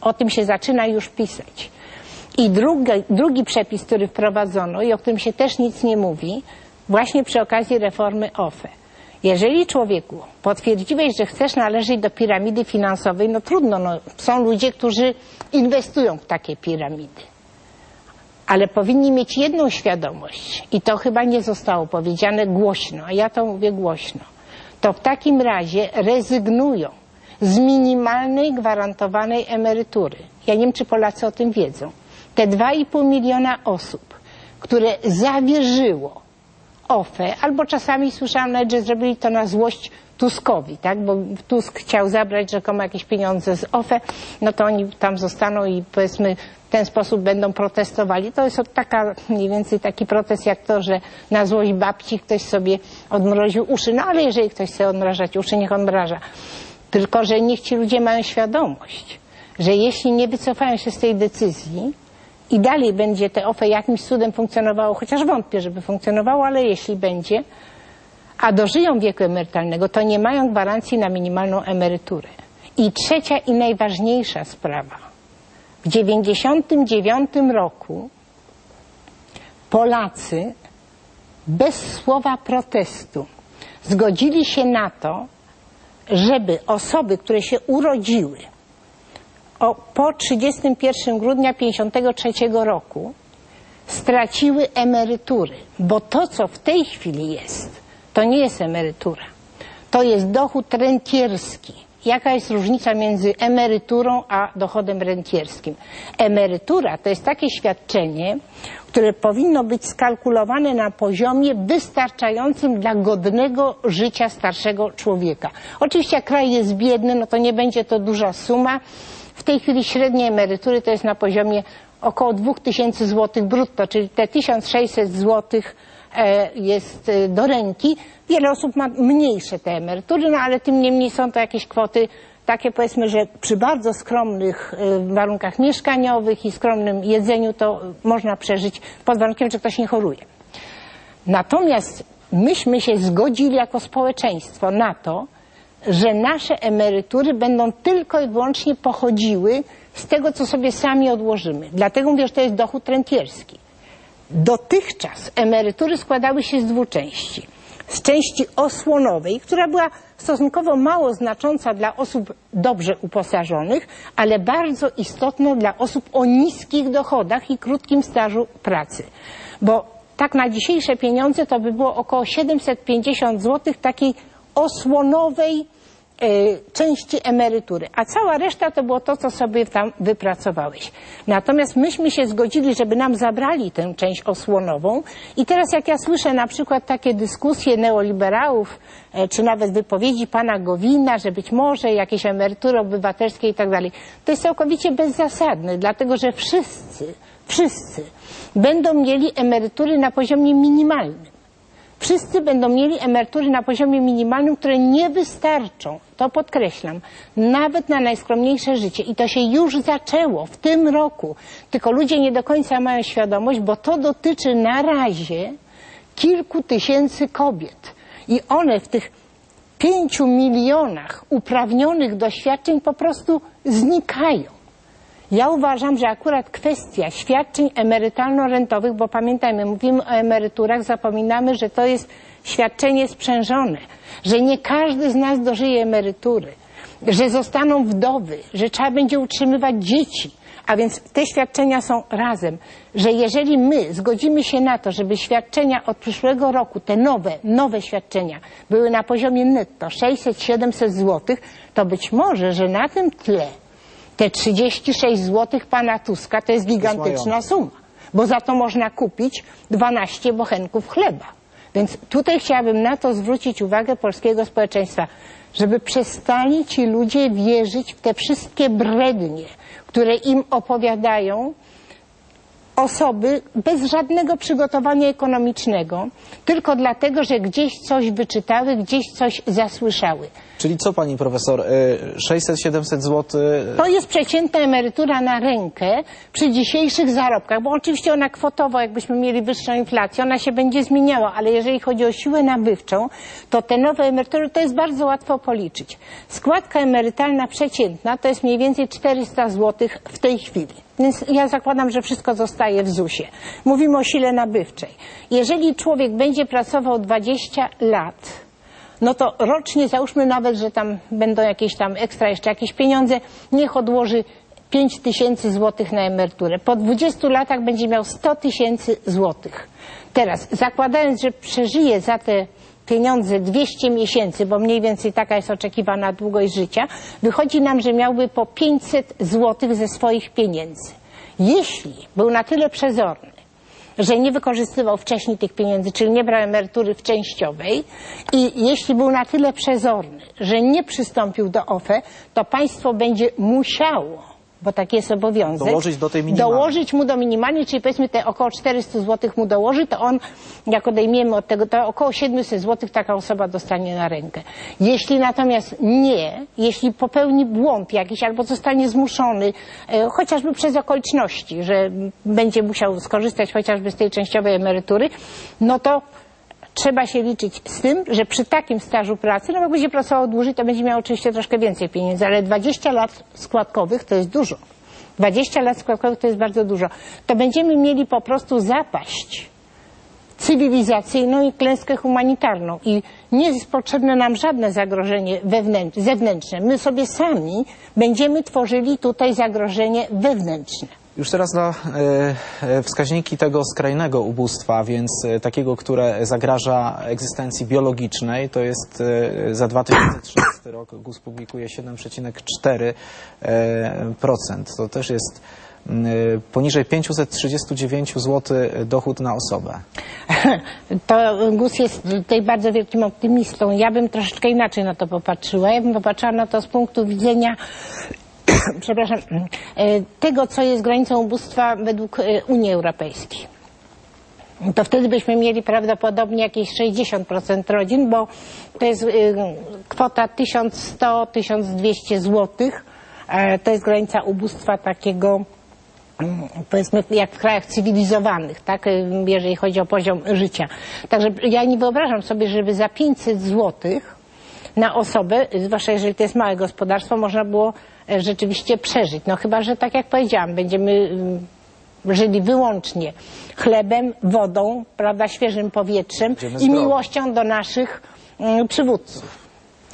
O tym się zaczyna już pisać. I drugi, drugi przepis, który wprowadzono i o którym się też nic nie mówi, właśnie przy okazji reformy O F E. Jeżeli człowieku potwierdziłeś, że chcesz należeć do piramidy finansowej, no trudno, no, są ludzie, którzy inwestują w takie piramidy. Ale powinni mieć jedną świadomość i to chyba nie zostało powiedziane głośno, a ja to mówię głośno. To w takim razie rezygnują z minimalnej gwarantowanej emerytury. Ja nie wiem, czy Polacy o tym wiedzą. Te dwa i pół miliona osób, które zawierzyło O F E, albo czasami słyszałam nawet, że zrobili to na złość Tuskowi, tak? Bo Tusk chciał zabrać rzekomo jakieś pieniądze z O F E, no to oni tam zostaną i powiedzmy w ten sposób będą protestowali. To jest taka, mniej więcej taki protest jak to, że na złość babci ktoś sobie odmroził uszy. No ale jeżeli ktoś chce odmrażać uszy, niech odmraża. Tylko że niech ci ludzie mają świadomość, że jeśli nie wycofają się z tej decyzji i dalej będzie te O F E jakimś cudem funkcjonowało, chociaż wątpię, żeby funkcjonowało, ale jeśli będzie, a dożyją wieku emerytalnego, to nie mają gwarancji na minimalną emeryturę. I trzecia i najważniejsza sprawa. W dziewięćdziesiątym dziewiątym roku Polacy bez słowa protestu zgodzili się na to, żeby osoby, które się urodziły o, po trzydziestego pierwszego grudnia tysiąc dziewięćset pięćdziesiątego trzeciego roku straciły emerytury, bo to, co w tej chwili jest, to nie jest emerytura. To jest dochód rentierski. Jaka jest różnica między emeryturą a dochodem rentierskim? Emerytura to jest takie świadczenie, które powinno być skalkulowane na poziomie wystarczającym dla godnego życia starszego człowieka. Oczywiście jak kraj jest biedny, no to nie będzie to duża suma. W tej chwili średnie emerytury to jest na poziomie około dwa tysiące złotych brutto, czyli te tysiąc sześćset złotych jest do ręki. Wiele osób ma mniejsze te emerytury, no ale tym niemniej są to jakieś kwoty takie, powiedzmy, że przy bardzo skromnych warunkach mieszkaniowych i skromnym jedzeniu to można przeżyć pod warunkiem, że ktoś nie choruje. Natomiast myśmy się zgodzili jako społeczeństwo na to, że nasze emerytury będą tylko i wyłącznie pochodziły z tego, co sobie sami odłożymy. Dlatego mówię, że to jest dochód rentierski. Dotychczas emerytury składały się z dwóch części. Z części osłonowej, która była stosunkowo mało znacząca dla osób dobrze uposażonych, ale bardzo istotna dla osób o niskich dochodach i krótkim stażu pracy. Bo tak na dzisiejsze pieniądze to by było około siedemset pięćdziesiąt złotych takiej osłonowej części emerytury, a cała reszta to było to, co sobie tam wypracowałeś. Natomiast myśmy się zgodzili, żeby nam zabrali tę część osłonową i teraz jak ja słyszę na przykład takie dyskusje neoliberałów, czy nawet wypowiedzi pana Gowina, że być może jakieś emerytury obywatelskie i tak dalej, to jest całkowicie bezzasadne, dlatego że wszyscy, wszyscy będą mieli emerytury na poziomie minimalnym. Wszyscy będą mieli emerytury na poziomie minimalnym, które nie wystarczą, to podkreślam, nawet na najskromniejsze życie. I to się już zaczęło w tym roku. Tylko ludzie nie do końca mają świadomość, bo to dotyczy na razie kilku tysięcy kobiet. I one w tych pięciu milionach uprawnionych do świadczeń po prostu znikają. Ja uważam, że akurat kwestia świadczeń emerytalno-rentowych, bo pamiętajmy, mówimy o emeryturach, zapominamy, że to jest świadczenie sprzężone, że nie każdy z nas dożyje emerytury, że zostaną wdowy, że trzeba będzie utrzymywać dzieci, a więc te świadczenia są razem, że jeżeli my zgodzimy się na to, żeby świadczenia od przyszłego roku, te nowe, nowe świadczenia były na poziomie netto sześćset siedemset złotych, to być może, że na tym tle te trzydzieści sześć złotych pana Tuska to jest gigantyczna suma, bo za to można kupić dwanaście bochenków chleba. Więc tutaj chciałabym na to zwrócić uwagę polskiego społeczeństwa, żeby przestali ci ludzie wierzyć w te wszystkie brednie, które im opowiadają osoby bez żadnego przygotowania ekonomicznego, tylko dlatego, że gdzieś coś wyczytały, gdzieś coś zasłyszały. Czyli co, pani profesor, sześćset siedemset złotych? To jest przeciętna emerytura na rękę przy dzisiejszych zarobkach, bo oczywiście ona kwotowo, jakbyśmy mieli wyższą inflację, ona się będzie zmieniała, ale jeżeli chodzi o siłę nabywczą, to te nowe emerytury to jest bardzo łatwo policzyć. Składka emerytalna przeciętna to jest mniej więcej czterysta złotych w tej chwili. Więc ja zakładam, że wszystko zostaje w zusie. Mówimy o sile nabywczej. Jeżeli człowiek będzie pracował dwadzieścia lat, no to rocznie załóżmy nawet, że tam będą jakieś tam ekstra jeszcze jakieś pieniądze, niech odłoży pięć tysięcy złotych na emeryturę. Po dwudziestu latach będzie miał sto tysięcy złotych. Teraz, zakładając, że przeżyje za te pieniądze dwieście miesięcy, bo mniej więcej taka jest oczekiwana długość życia, wychodzi nam, że miałby po pięćset złotych ze swoich pieniędzy. Jeśli był na tyle przezorny, że nie wykorzystywał wcześniej tych pieniędzy, czyli nie brał emerytury w częściowej i jeśli był na tyle przezorny, że nie przystąpił do O F E, to państwo będzie musiało, bo taki jest obowiązek, dołożyć do tej minimalnej. Dołożyć mu do minimalnej, czyli powiedzmy te około czterysta złotych mu dołoży, to on, jak odejmiemy od tego, to około siedemset złotych taka osoba dostanie na rękę. Jeśli natomiast nie, jeśli popełni błąd jakiś albo zostanie zmuszony, e, chociażby przez okoliczności, że będzie musiał skorzystać chociażby z tej częściowej emerytury, no to trzeba się liczyć z tym, że przy takim stażu pracy, no jak będzie pracował dłużej, to będzie miał oczywiście troszkę więcej pieniędzy, ale dwadzieścia lat składkowych to jest dużo. dwadzieścia lat składkowych to jest bardzo dużo. To będziemy mieli po prostu zapaść cywilizacyjną i klęskę humanitarną. I nie jest potrzebne nam żadne zagrożenie wewnętrzne, zewnętrzne. My sobie sami będziemy tworzyli tutaj zagrożenie wewnętrzne. Już teraz na e, wskaźniki tego skrajnego ubóstwa, więc e, takiego, które zagraża egzystencji biologicznej, to jest e, za dwa tysiące trzynasty rok G U S publikuje siedem przecinek cztery procent. To też jest e, poniżej pięćset trzydzieści dziewięć złotych dochód na osobę. To G U S jest tutaj bardzo wielkim optymistą. Ja bym troszeczkę inaczej na to popatrzyła. Ja bym popatrzyła na to z punktu widzenia przepraszam, tego, co jest granicą ubóstwa według Unii Europejskiej. To wtedy byśmy mieli prawdopodobnie jakieś sześćdziesiąt procent rodzin, bo to jest kwota tysiąc sto do tysiąca dwieście złotych. To jest granica ubóstwa takiego, powiedzmy, jak w krajach cywilizowanych, tak, jeżeli chodzi o poziom życia. Także ja nie wyobrażam sobie, żeby za pięćset złotych na osobę, zwłaszcza jeżeli to jest małe gospodarstwo, można było rzeczywiście przeżyć. No chyba, że tak jak powiedziałam, będziemy żyli wyłącznie chlebem, wodą, prawda, świeżym powietrzem i miłością do naszych mm, przywódców.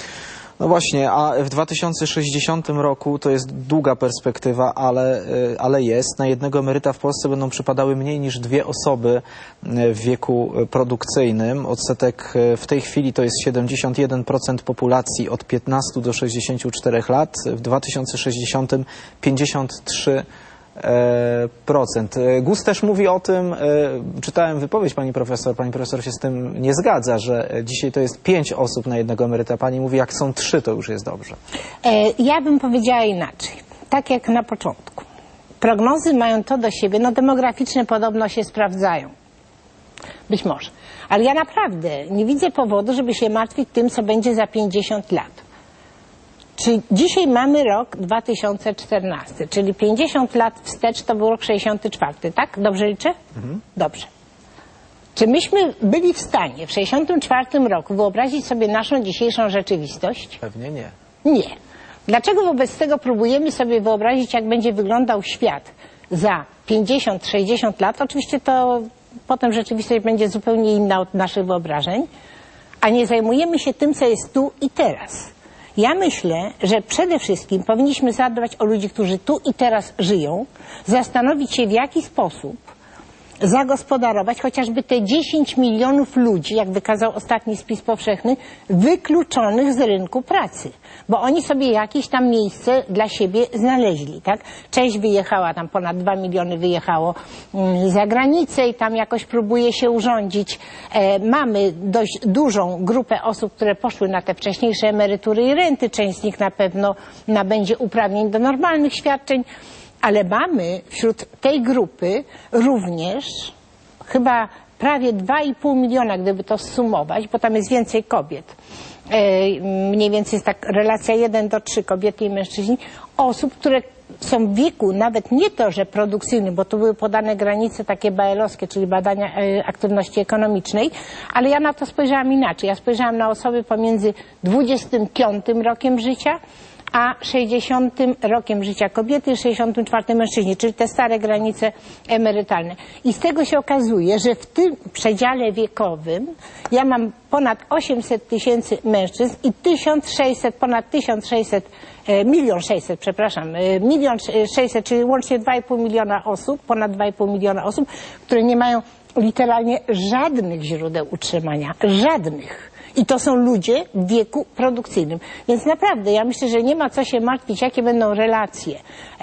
No właśnie, a w dwa tysiące sześćdziesiątym roku to jest długa perspektywa, ale, ale jest. Na jednego emeryta w Polsce będą przypadały mniej niż dwie osoby w wieku produkcyjnym. Odsetek w tej chwili to jest siedemdziesiąt jeden procent populacji od piętnastu do sześćdziesięciu czterech lat. W dwa tysiące sześćdziesiątym pięćdziesiąt trzy procent. G U S też mówi o tym, czytałem wypowiedź pani profesor, pani profesor się z tym nie zgadza, że dzisiaj to jest pięć osób na jednego emeryta. Pani mówi, jak są trzy, to już jest dobrze. Ja bym powiedziała inaczej. Tak jak na początku. Prognozy mają to do siebie, no demograficzne podobno się sprawdzają. Być może. Ale ja naprawdę nie widzę powodu, żeby się martwić tym, co będzie za pięćdziesiąt lat. Czy dzisiaj mamy rok dwa tysiące czternasty, czyli pięćdziesiąt lat wstecz to był rok sześćdziesiąty czwarty, tak? Dobrze liczę? Mhm. Dobrze. Czy myśmy byli w stanie w sześćdziesiątym czwartym roku wyobrazić sobie naszą dzisiejszą rzeczywistość? Pewnie nie. Nie. Dlaczego wobec tego próbujemy sobie wyobrazić, jak będzie wyglądał świat za pięćdziesiąt sześćdziesiąt lat? Oczywiście to potem rzeczywistość będzie zupełnie inna od naszych wyobrażeń, a nie zajmujemy się tym, co jest tu i teraz. Ja myślę, że przede wszystkim powinniśmy zadbać o ludzi, którzy tu i teraz żyją, zastanowić się, w jaki sposób zagospodarować chociażby te dziesięć milionów ludzi, jak wykazał ostatni spis powszechny, wykluczonych z rynku pracy. Bo oni sobie jakieś tam miejsce dla siebie znaleźli, tak? Część wyjechała, tam ponad dwa miliony wyjechało mm, za granicę i tam jakoś próbuje się urządzić. E, mamy dość dużą grupę osób, które poszły na te wcześniejsze emerytury i renty. Część z nich na pewno nabędzie uprawnień do normalnych świadczeń. Ale mamy wśród tej grupy również chyba prawie dwa i pół miliona, gdyby to zsumować, bo tam jest więcej kobiet. Mniej więcej jest tak relacja jeden do trzy, kobiety i mężczyźni, osób, które są w wieku nawet nie to, że produkcyjnym, bo tu były podane granice takie B L owskie, czyli badania aktywności ekonomicznej, ale ja na to spojrzałam inaczej. Ja spojrzałam na osoby pomiędzy dwudziestym piątym rokiem życia a sześćdziesiątym rokiem życia kobiety i sześćdziesiątym czwartym mężczyźni, czyli te stare granice emerytalne. I z tego się okazuje, że w tym przedziale wiekowym ja mam ponad osiemset tysięcy mężczyzn i tysiąc sześćset, ponad tysiąc sześćset, milion sześćset, przepraszam, milion sześćset, czyli łącznie dwa i pół miliona osób, ponad dwa i pół miliona osób, które nie mają literalnie żadnych źródeł utrzymania, żadnych. I to są ludzie w wieku produkcyjnym. Więc naprawdę ja myślę, że nie ma co się martwić, jakie będą relacje,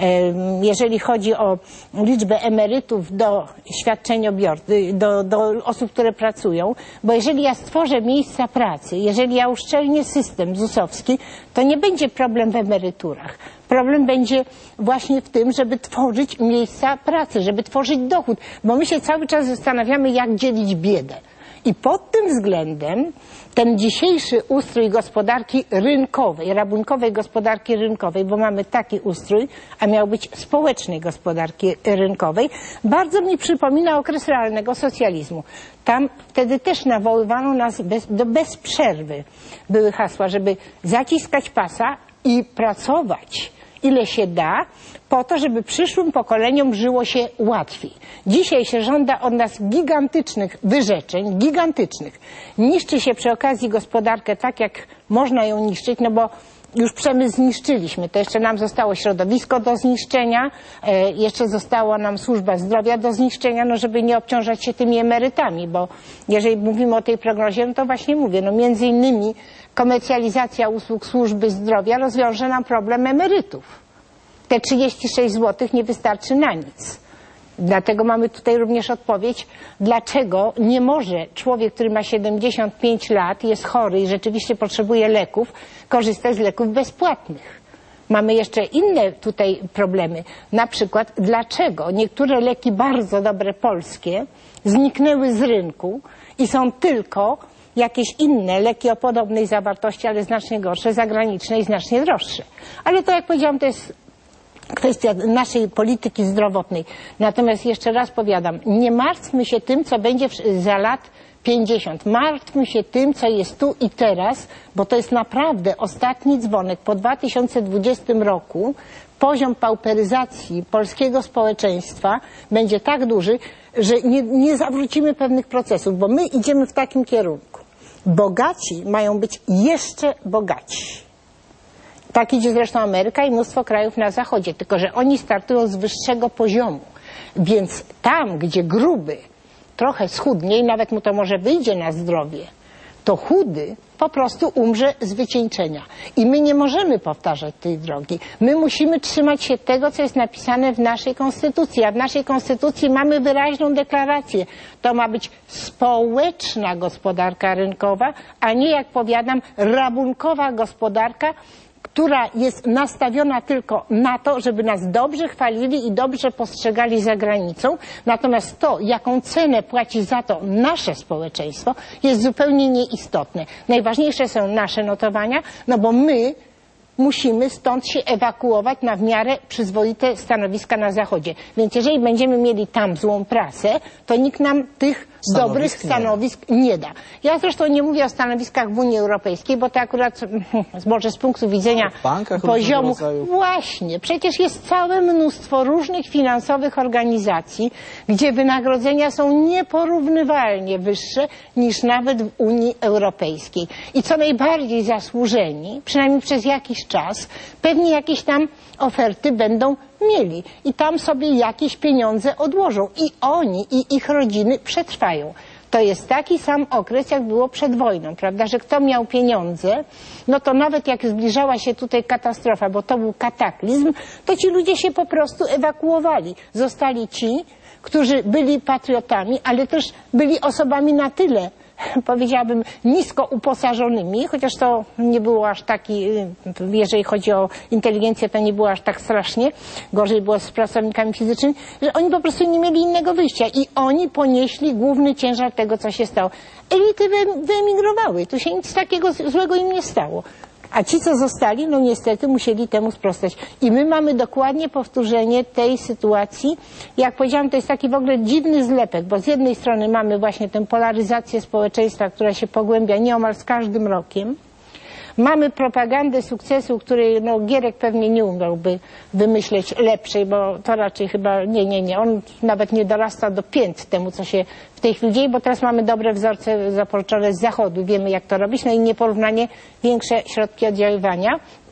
jeżeli chodzi o liczbę emerytów do świadczeniobiorców, do, do osób, które pracują, bo jeżeli ja stworzę miejsca pracy, jeżeli ja uszczelnię system zusowski, to nie będzie problem w emeryturach. Problem będzie właśnie w tym, żeby tworzyć miejsca pracy, żeby tworzyć dochód, bo my się cały czas zastanawiamy, jak dzielić biedę. I pod tym względem ten dzisiejszy ustrój gospodarki rynkowej, rabunkowej gospodarki rynkowej, bo mamy taki ustrój, a miał być społecznej gospodarki rynkowej, bardzo mi przypomina okres realnego socjalizmu. Tam wtedy też nawoływano nas bez, do bez przerwy. Były hasła, żeby zaciskać pasa i pracować ile się da, po to, żeby przyszłym pokoleniom żyło się łatwiej. Dzisiaj się żąda od nas gigantycznych wyrzeczeń, gigantycznych. Niszczy się przy okazji gospodarkę tak, jak można ją niszczyć, no bo już przemysł zniszczyliśmy, to jeszcze nam zostało środowisko do zniszczenia, e, jeszcze została nam służba zdrowia do zniszczenia, no żeby nie obciążać się tymi emerytami, bo jeżeli mówimy o tej prognozie, no to właśnie mówię, no między innymi komercjalizacja usług służby zdrowia rozwiąże nam problem emerytów. Te trzydzieści sześć złotych nie wystarczy na nic. Dlatego mamy tutaj również odpowiedź, dlaczego nie może człowiek, który ma siedemdziesiąt pięć lat, jest chory i rzeczywiście potrzebuje leków, korzystać z leków bezpłatnych. Mamy jeszcze inne tutaj problemy. Na przykład, dlaczego niektóre leki bardzo dobre polskie zniknęły z rynku i są tylko jakieś inne leki o podobnej zawartości, ale znacznie gorsze, zagraniczne i znacznie droższe. Ale to, jak powiedziałam, to jest kwestia naszej polityki zdrowotnej. Natomiast jeszcze raz powiadam, nie martwmy się tym, co będzie za lat pięćdziesiąt. Martwmy się tym, co jest tu i teraz, bo to jest naprawdę ostatni dzwonek. Po dwa tysiące dwudziestym roku poziom pauperyzacji polskiego społeczeństwa będzie tak duży, że nie, nie zawrócimy pewnych procesów, bo my idziemy w takim kierunku. Bogaci mają być jeszcze bogaci. Tak idzie zresztą Ameryka i mnóstwo krajów na zachodzie, tylko że oni startują z wyższego poziomu. Więc tam, gdzie gruby trochę schudnie i nawet mu to może wyjdzie na zdrowie, to chudy po prostu umrze z wycieńczenia. I my nie możemy powtarzać tej drogi. My musimy trzymać się tego, co jest napisane w naszej konstytucji. A w naszej konstytucji mamy wyraźną deklarację. To ma być społeczna gospodarka rynkowa, a nie, jak powiadam, rabunkowa gospodarka, która jest nastawiona tylko na to, żeby nas dobrze chwalili i dobrze postrzegali za granicą. Natomiast to, jaką cenę płaci za to nasze społeczeństwo, jest zupełnie nieistotne. Najważniejsze są nasze notowania, no bo my musimy stąd się ewakuować na w miarę przyzwoite stanowiska na zachodzie. Więc jeżeli będziemy mieli tam złą prasę, to nikt nam tych stanowisk dobrych stanowisk nie. nie da. Ja zresztą nie mówię o stanowiskach w Unii Europejskiej, bo to akurat może z punktu widzenia poziomu... Właśnie, przecież jest całe mnóstwo różnych finansowych organizacji, gdzie wynagrodzenia są nieporównywalnie wyższe niż nawet w Unii Europejskiej. I co najbardziej zasłużeni, przynajmniej przez jakiś czas, pewnie jakieś tam oferty będą mieli i tam sobie jakieś pieniądze odłożą i oni i ich rodziny przetrwają. To jest taki sam okres, jak było przed wojną, prawda, że kto miał pieniądze, no to nawet jak zbliżała się tutaj katastrofa, bo to był kataklizm, to ci ludzie się po prostu ewakuowali. Zostali ci, którzy byli patriotami, ale też byli osobami na tyle powiedziałabym, nisko uposażonymi, chociaż to nie było aż taki, jeżeli chodzi o inteligencję, to nie było aż tak strasznie, gorzej było z pracownikami fizycznymi, że oni po prostu nie mieli innego wyjścia i oni ponieśli główny ciężar tego, co się stało. Elity wyemigrowały, tu się nic takiego złego im nie stało. A ci, co zostali, no niestety musieli temu sprostać. I my mamy dokładnie powtórzenie tej sytuacji. Jak powiedziałam, to jest taki w ogóle dziwny zlepek, bo z jednej strony mamy właśnie tę polaryzację społeczeństwa, która się pogłębia nieomal z każdym rokiem. Mamy propagandę sukcesu, której no, Gierek pewnie nie umiałby wymyśleć lepszej, bo to raczej chyba nie, nie, nie. On nawet nie dorasta do pięt temu, co się w tej chwili dzieje, bo teraz mamy dobre wzorce zapożyczone z Zachodu. Wiemy, jak to robić, no i nieporównanie większe środki oddziaływania.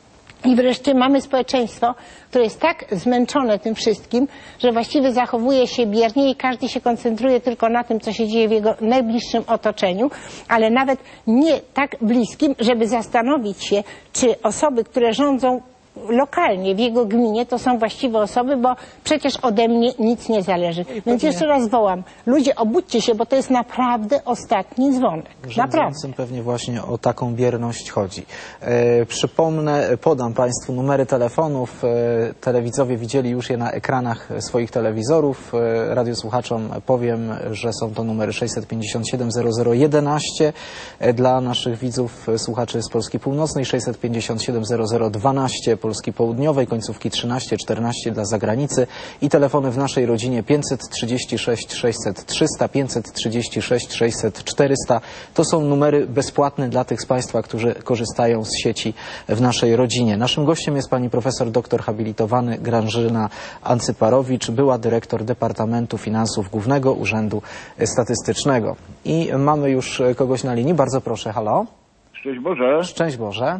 I wreszcie mamy społeczeństwo, które jest tak zmęczone tym wszystkim, że właściwie zachowuje się biernie i każdy się koncentruje tylko na tym, co się dzieje w jego najbliższym otoczeniu, ale nawet nie tak bliskim, żeby zastanowić się, czy osoby, które rządzą lokalnie w jego gminie, to są właściwe osoby, bo przecież ode mnie nic nie zależy. Więc jeszcze raz wołam, ludzie, obudźcie się, bo to jest naprawdę ostatni dzwonek. Naprawdę. Rządzącym pewnie właśnie o taką bierność chodzi. E, przypomnę, podam Państwu numery telefonów. E, telewidzowie widzieli już je na ekranach swoich telewizorów. E, radiosłuchaczom powiem, że są to numery sześćset pięćdziesiąt siedem zero zero jedenaście e, dla naszych widzów, e, słuchaczy z Polski Północnej, sześćset pięćdziesiąt siedem zero zero dwanaście Polski Południowej, końcówki trzynaście czternaście dla zagranicy i telefony w naszej rodzinie pięćset trzydzieści sześć sześćset trzysta, pięćset trzydzieści sześć sześćset czterysta. To są numery bezpłatne dla tych z Państwa, którzy korzystają z sieci w naszej rodzinie. Naszym gościem jest pani profesor doktor habilitowany Grażyna Ancyparowicz, była dyrektor Departamentu Finansów Głównego Urzędu Statystycznego. I mamy już kogoś na linii. Bardzo proszę, halo. Szczęść Boże. Szczęść Boże.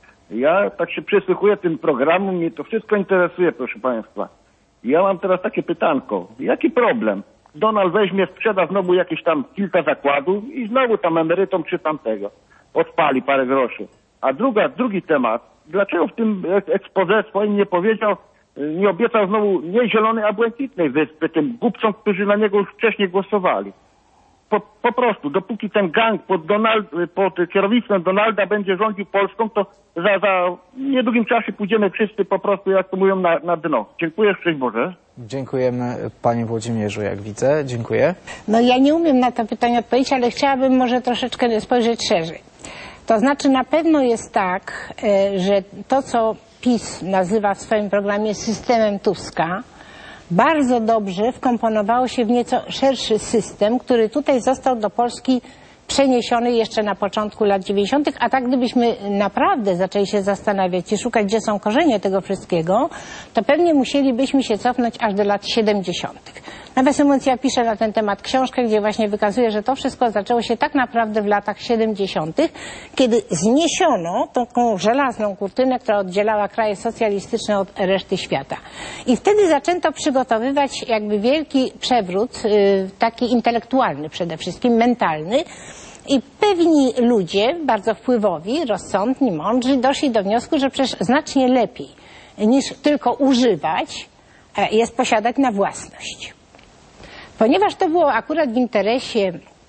Ja tak się przysłuchuję tym programom, mnie to wszystko interesuje, proszę Państwa. Ja mam teraz takie pytanko. Jaki problem? Donald weźmie, sprzeda znowu jakieś tam kilka zakładów i znowu tam emerytom czy tamtego. Odpali parę groszy. A druga, drugi temat. Dlaczego w tym exposé swoim nie powiedział, nie obiecał znowu nie zielonej, a błękitnej wyspy tym głupcom, którzy na niego już wcześniej głosowali? Po, po prostu, dopóki ten gang pod, Donald, pod kierownictwem Donalda będzie rządził Polską, to za, za niedługim czasie pójdziemy wszyscy po prostu, jak to mówią, na, na dno. Dziękuję, szczęść Boże. Dziękujemy panie Włodzimierzu, jak widzę. Dziękuję. No ja nie umiem na to pytanie odpowiedzieć, ale chciałabym może troszeczkę spojrzeć szerzej. To znaczy na pewno jest tak, że to, co PiS nazywa w swoim programie systemem Tuska, bardzo dobrze wkomponowało się w nieco szerszy system, który tutaj został do Polski przeniesiony jeszcze na początku lat dziewięćdziesiątych, a tak gdybyśmy naprawdę zaczęli się zastanawiać i szukać, gdzie są korzenie tego wszystkiego, to pewnie musielibyśmy się cofnąć aż do lat siedemdziesiątych. Nawiasem mówiąc, ja piszę na ten temat książkę, gdzie właśnie wykazuję, że to wszystko zaczęło się tak naprawdę w latach siedemdziesiątych, kiedy zniesiono taką żelazną kurtynę, która oddzielała kraje socjalistyczne od reszty świata. I wtedy zaczęto przygotowywać jakby wielki przewrót, taki intelektualny przede wszystkim, mentalny. I pewni ludzie, bardzo wpływowi, rozsądni, mądrzy, doszli do wniosku, że przecież znacznie lepiej niż tylko używać jest posiadać na własność. Ponieważ to było akurat w interesie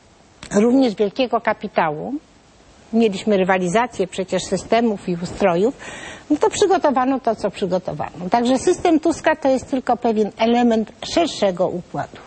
również wielkiego kapitału, mieliśmy rywalizację przecież systemów i ustrojów, no to przygotowano to, co przygotowano. Także system Tuska to jest tylko pewien element szerszego układu.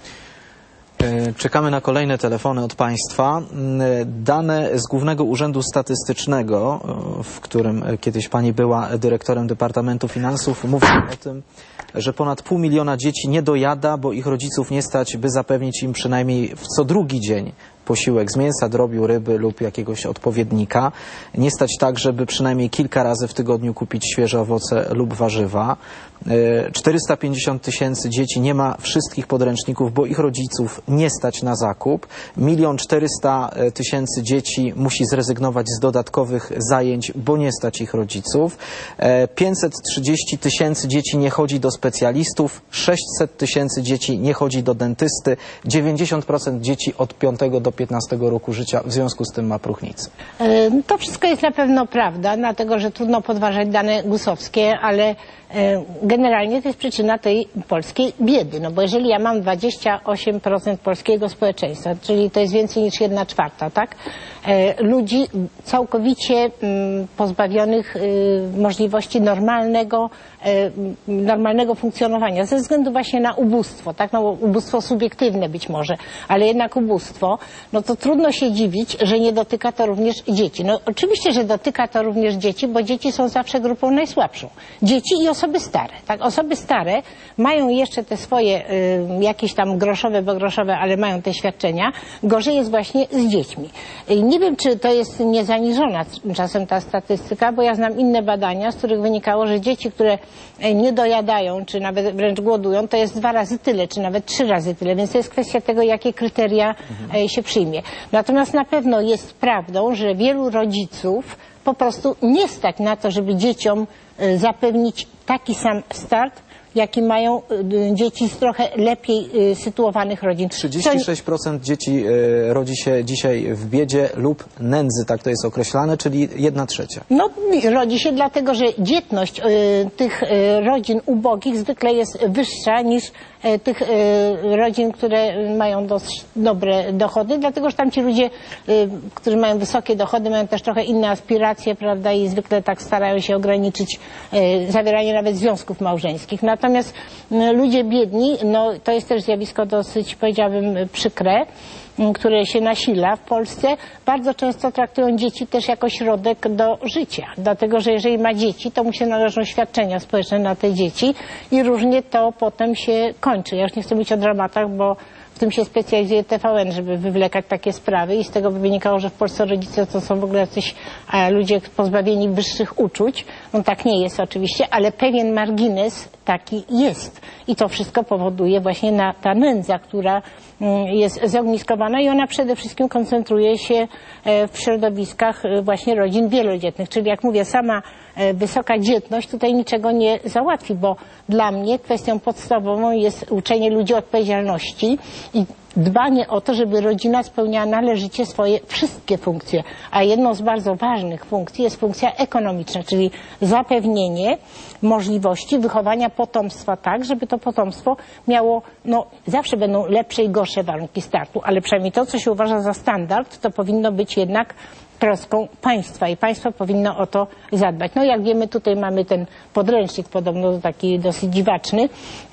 Czekamy na kolejne telefony od Państwa. Dane z Głównego Urzędu Statystycznego, w którym kiedyś Pani była dyrektorem Departamentu Finansów, mówią o tym, że ponad pół miliona dzieci nie dojada, bo ich rodziców nie stać, by zapewnić im przynajmniej w co drugi dzień posiłek z mięsa, drobiu, ryby lub jakiegoś odpowiednika. Nie stać tak, żeby przynajmniej kilka razy w tygodniu kupić świeże owoce lub warzywa. czterysta pięćdziesiąt tysięcy dzieci nie ma wszystkich podręczników, bo ich rodziców nie stać na zakup. milion czterysta tysięcy dzieci musi zrezygnować z dodatkowych zajęć, bo nie stać ich rodziców. pięćset trzydzieści tysięcy dzieci nie chodzi do specjalistów, sześćset tysięcy dzieci nie chodzi do dentysty, dziewięćdziesiąt procent dzieci od piątego do piętnastego roku życia w związku z tym ma próchnicę. To wszystko jest na pewno prawda, dlatego że trudno podważać dane gusowskie, ale generalnie to jest przyczyna tej polskiej biedy. No bo jeżeli ja mam dwadzieścia osiem procent polskiego społeczeństwa, czyli to jest więcej niż jedna czwarta, tak? Ludzi całkowicie pozbawionych możliwości normalnego, normalnego funkcjonowania ze względu właśnie na ubóstwo, tak? No, ubóstwo subiektywne być może, ale jednak ubóstwo, no to trudno się dziwić, że nie dotyka to również dzieci. No oczywiście, że dotyka to również dzieci, bo dzieci są zawsze grupą najsłabszą. Dzieci i osoby stare, tak? Osoby stare mają jeszcze te swoje y, jakieś tam groszowe, bo groszowe, ale mają te świadczenia. Gorzej jest właśnie z dziećmi. I nie wiem, czy to jest niezaniżona czasem ta statystyka, bo ja znam inne badania, z których wynikało, że dzieci, które nie dojadają, czy nawet wręcz głodują, to jest dwa razy tyle, czy nawet trzy razy tyle, więc to jest kwestia tego, jakie kryteria mhm. się przyjmie. Natomiast na pewno jest prawdą, że wielu rodziców po prostu nie stać na to, żeby dzieciom zapewnić taki sam start, jaki mają dzieci z trochę lepiej sytuowanych rodzin. trzydzieści sześć procent dzieci rodzi się dzisiaj w biedzie lub nędzy, tak to jest określane, czyli jedna trzecia. No, rodzi się dlatego, że dzietność tych rodzin ubogich zwykle jest wyższa niż tych rodzin, które mają dość dobre dochody, dlatego że tam ci ludzie, którzy mają wysokie dochody, mają też trochę inne aspiracje, prawda, i zwykle tak starają się ograniczyć zawieranie nawet związków małżeńskich. Natomiast ludzie biedni, no to jest też zjawisko dosyć, powiedziałabym, przykre, które się nasila w Polsce, bardzo często traktują dzieci też jako środek do życia. Dlatego, że jeżeli ma dzieci, to mu się należą świadczenia społeczne na te dzieci i różnie to potem się kończy. Ja już nie chcę mówić o dramatach, bo w tym się specjalizuje T V N, żeby wywlekać takie sprawy i z tego by wynikało, że w Polsce rodzice to są w ogóle jacyś e, ludzie pozbawieni wyższych uczuć. No tak nie jest oczywiście, ale pewien margines taki jest. I to wszystko powoduje właśnie na ta nędza, która mm, jest zogniskowana i ona przede wszystkim koncentruje się e, w środowiskach e, właśnie rodzin wielodzietnych. Czyli jak mówię, sama e, wysoka dzietność tutaj niczego nie załatwi, bo dla mnie kwestią podstawową jest uczenie ludzi odpowiedzialności i dbanie o to, żeby rodzina spełniała należycie swoje wszystkie funkcje. A jedną z bardzo ważnych funkcji jest funkcja ekonomiczna, czyli zapewnienie możliwości wychowania potomstwa tak, żeby to potomstwo miało, no zawsze będą lepsze i gorsze warunki startu, ale przynajmniej to, co się uważa za standard, to powinno być jednak troską państwa i państwo powinno o to zadbać. No jak wiemy, tutaj mamy ten podręcznik, podobno taki dosyć dziwaczny.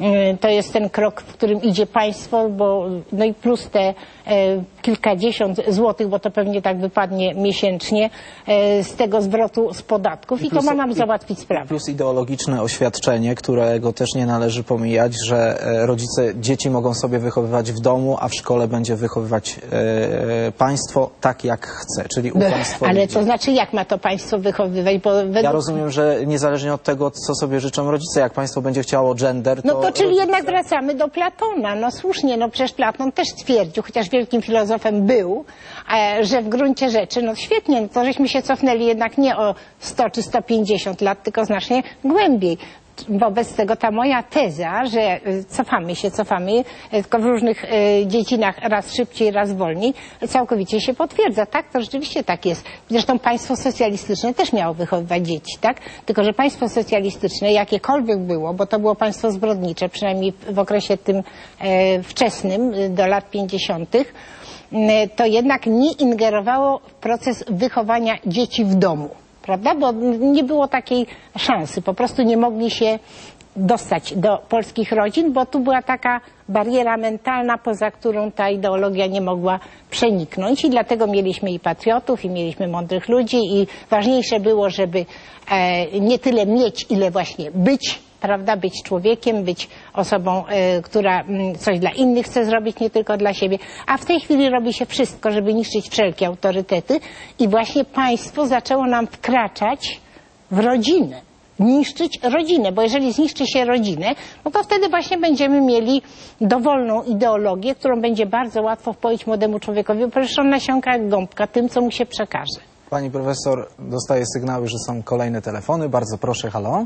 To jest ten krok, w którym idzie państwo, bo no i plus te e, kilkadziesiąt złotych, bo to pewnie tak wypadnie miesięcznie, e, z tego zwrotu z podatków i, i plus, to ma nam załatwić sprawę. Plus ideologiczne oświadczenie, którego też nie należy pomijać, że rodzice dzieci mogą sobie wychowywać w domu, a w szkole będzie wychowywać e, państwo tak jak chce, czyli u Ale to znaczy, jak ma to państwo wychowywać? Bo według... Ja rozumiem, że niezależnie od tego, co sobie życzą rodzice, jak państwo będzie chciało gender, to... No to czyli rodzice... jednak wracamy do Platona. No słusznie, no przecież Platon też stwierdził, chociaż wielkim filozofem był, e, że w gruncie rzeczy, no świetnie, no to żeśmy się cofnęli jednak nie o sto czy sto pięćdziesiąt lat, tylko znacznie głębiej. Wobec tego ta moja teza, że cofamy się, cofamy, tylko w różnych dziedzinach raz szybciej, raz wolniej, całkowicie się potwierdza. Tak, to rzeczywiście tak jest. Zresztą państwo socjalistyczne też miało wychowywać dzieci, tak? Tylko że państwo socjalistyczne, jakiekolwiek było, bo to było państwo zbrodnicze, przynajmniej w okresie tym e, wczesnym, do lat pięćdziesiątych, to jednak nie ingerowało w proces wychowania dzieci w domu. Prawda? Bo nie było takiej szansy. Po prostu nie mogli się dostać do polskich rodzin, bo tu była taka bariera mentalna, poza którą ta ideologia nie mogła przeniknąć i dlatego mieliśmy i patriotów, i mieliśmy mądrych ludzi i ważniejsze było, żeby e, nie tyle mieć, ile właśnie być, prawda, być człowiekiem, być osobą, e, która m, coś dla innych chce zrobić, nie tylko dla siebie. A w tej chwili robi się wszystko, żeby niszczyć wszelkie autorytety i właśnie państwo zaczęło nam wkraczać w rodzinę. Niszczyć rodzinę, bo jeżeli zniszczy się rodzinę, no to wtedy właśnie będziemy mieli dowolną ideologię, którą będzie bardzo łatwo wpoić młodemu człowiekowi, bo przecież on nasiąka jak gąbka tym, co mu się przekaże. Pani profesor, dostaje sygnały, że są kolejne telefony. Bardzo proszę, halo.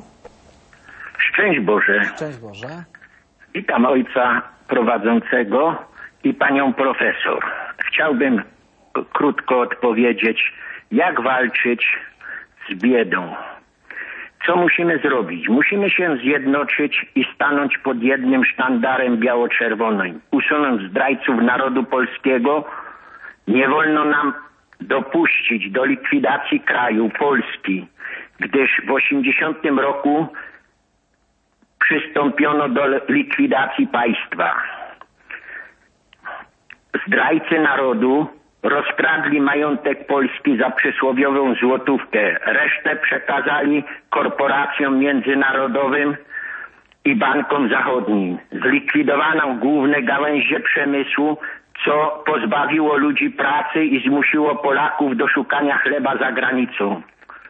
Szczęść Boże. Szczęść Boże. Witam ojca prowadzącego i panią profesor. Chciałbym krótko odpowiedzieć, jak walczyć z biedą. Co musimy zrobić? Musimy się zjednoczyć i stanąć pod jednym sztandarem biało-czerwonym. Usunąć zdrajców narodu polskiego. Nie wolno nam dopuścić do likwidacji kraju Polski, gdyż w osiemdziesiątym roku przystąpiono do likwidacji państwa. Zdrajcy narodu rozkradli majątek Polski za przysłowiową złotówkę. Resztę przekazali korporacjom międzynarodowym i bankom zachodnim. Zlikwidowano główne gałęzie przemysłu, co pozbawiło ludzi pracy i zmusiło Polaków do szukania chleba za granicą.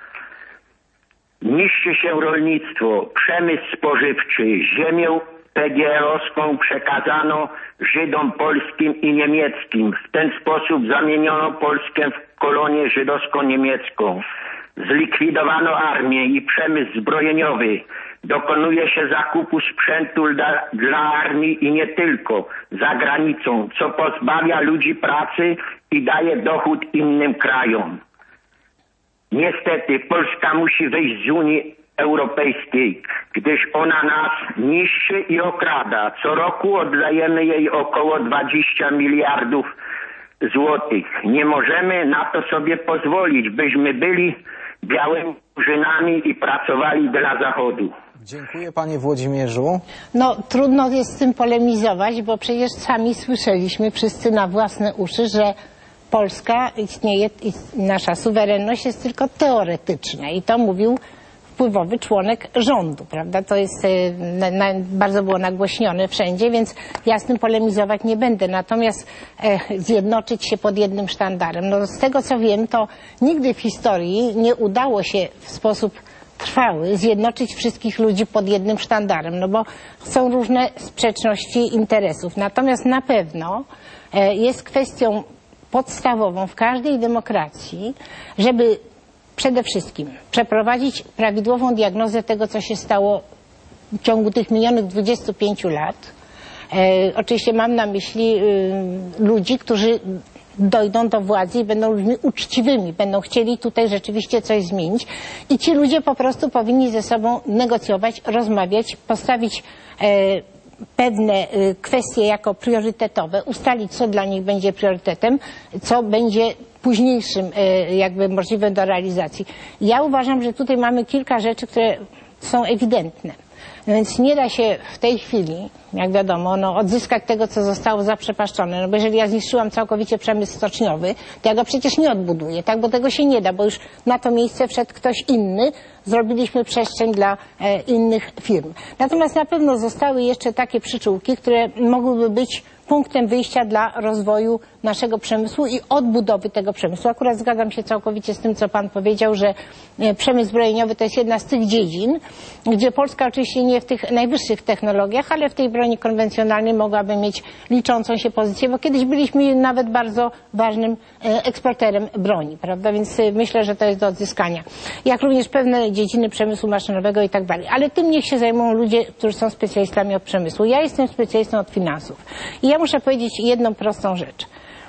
Niszczy się rolnictwo, przemysł spożywczy, ziemię P G L-owską przekazano Żydom polskim i niemieckim. W ten sposób zamieniono Polskę w kolonię żydowsko-niemiecką. Zlikwidowano armię i przemysł zbrojeniowy. Dokonuje się zakupu sprzętu dla, dla armii i nie tylko, za granicą, co pozbawia ludzi pracy i daje dochód innym krajom. Niestety Polska musi wyjść z Unii Europejskiej, gdyż ona nas niszczy i okrada. Co roku oddajemy jej około dwadzieścia miliardów złotych. Nie możemy na to sobie pozwolić, byśmy byli białymi murzynami i pracowali dla Zachodu. Dziękuję panie Włodzimierzu. No trudno jest z tym polemizować, bo przecież sami słyszeliśmy wszyscy na własne uszy, że Polska istnieje, nasza suwerenność jest tylko teoretyczna i to mówił wpływowy członek rządu, prawda? To jest na, na, bardzo było nagłośnione wszędzie, więc ja z tym polemizować nie będę. Natomiast e, zjednoczyć się pod jednym sztandarem. No z tego co wiem, to nigdy w historii nie udało się w sposób trwały zjednoczyć wszystkich ludzi pod jednym sztandarem, no bo są różne sprzeczności interesów. Natomiast na pewno e, jest kwestią podstawową w każdej demokracji, żeby przede wszystkim przeprowadzić prawidłową diagnozę tego, co się stało w ciągu tych minionych dwudziestu pięciu lat. E, oczywiście mam na myśli y, ludzi, którzy dojdą do władzy i będą ludźmi uczciwymi, będą chcieli tutaj rzeczywiście coś zmienić i ci ludzie po prostu powinni ze sobą negocjować, rozmawiać, postawić e, pewne kwestie jako priorytetowe, ustalić, co dla nich będzie priorytetem, co będzie późniejszym jakby możliwe do realizacji. Ja uważam, że tutaj mamy kilka rzeczy, które są ewidentne. Więc nie da się w tej chwili, jak wiadomo, no, odzyskać tego, co zostało zaprzepaszczone. No bo jeżeli ja zniszczyłam całkowicie przemysł stoczniowy, to ja go przecież nie odbuduję, tak? Bo tego się nie da, bo już na to miejsce wszedł ktoś inny, zrobiliśmy przestrzeń dla e, innych firm. Natomiast na pewno zostały jeszcze takie przyczółki, które mogłyby być punktem wyjścia dla rozwoju naszego przemysłu i odbudowy tego przemysłu. Akurat zgadzam się całkowicie z tym, co pan powiedział, że przemysł zbrojeniowy to jest jedna z tych dziedzin, gdzie Polska oczywiście nie w tych najwyższych technologiach, ale w tej broni konwencjonalnej mogłaby mieć liczącą się pozycję, bo kiedyś byliśmy nawet bardzo ważnym eksporterem broni, prawda? Więc myślę, że to jest do odzyskania. Jak również pewne dziedziny przemysłu maszynowego i tak dalej. Ale tym niech się zajmują ludzie, którzy są specjalistami od przemysłu. Ja jestem specjalistą od finansów. I ja muszę powiedzieć jedną prostą rzecz.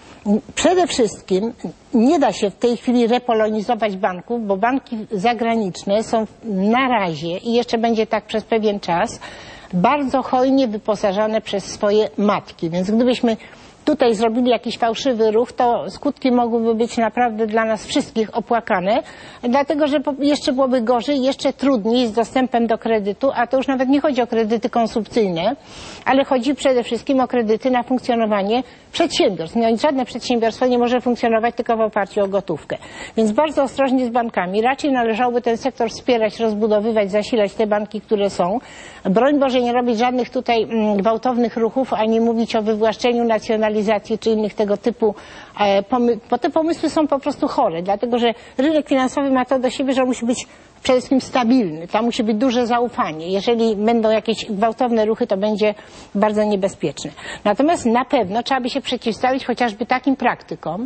Przede wszystkim nie da się w tej chwili repolonizować banków, bo banki zagraniczne są na razie i jeszcze będzie tak przez pewien czas bardzo hojnie wyposażane przez swoje matki. Więc gdybyśmy tutaj zrobili jakiś fałszywy ruch, to skutki mogłyby być naprawdę dla nas wszystkich opłakane, dlatego że jeszcze byłoby gorzej, jeszcze trudniej z dostępem do kredytu, a to już nawet nie chodzi o kredyty konsumpcyjne, ale chodzi przede wszystkim o kredyty na funkcjonowanie przedsiębiorstw. No i żadne przedsiębiorstwo nie może funkcjonować tylko w oparciu o gotówkę. Więc bardzo ostrożnie z bankami. Raczej należałoby ten sektor wspierać, rozbudowywać, zasilać te banki, które są. Broń Boże, nie robić żadnych tutaj gwałtownych ruchów, ani mówić o wywłaszczeniu, nacjonalizacji czy innych tego typu pomysłów, bo te pomysły są po prostu chore, dlatego że rynek finansowy ma to do siebie, że musi być przede wszystkim stabilny, tam musi być duże zaufanie. Jeżeli będą jakieś gwałtowne ruchy, to będzie bardzo niebezpieczne. Natomiast na pewno trzeba by się przeciwstawić chociażby takim praktykom,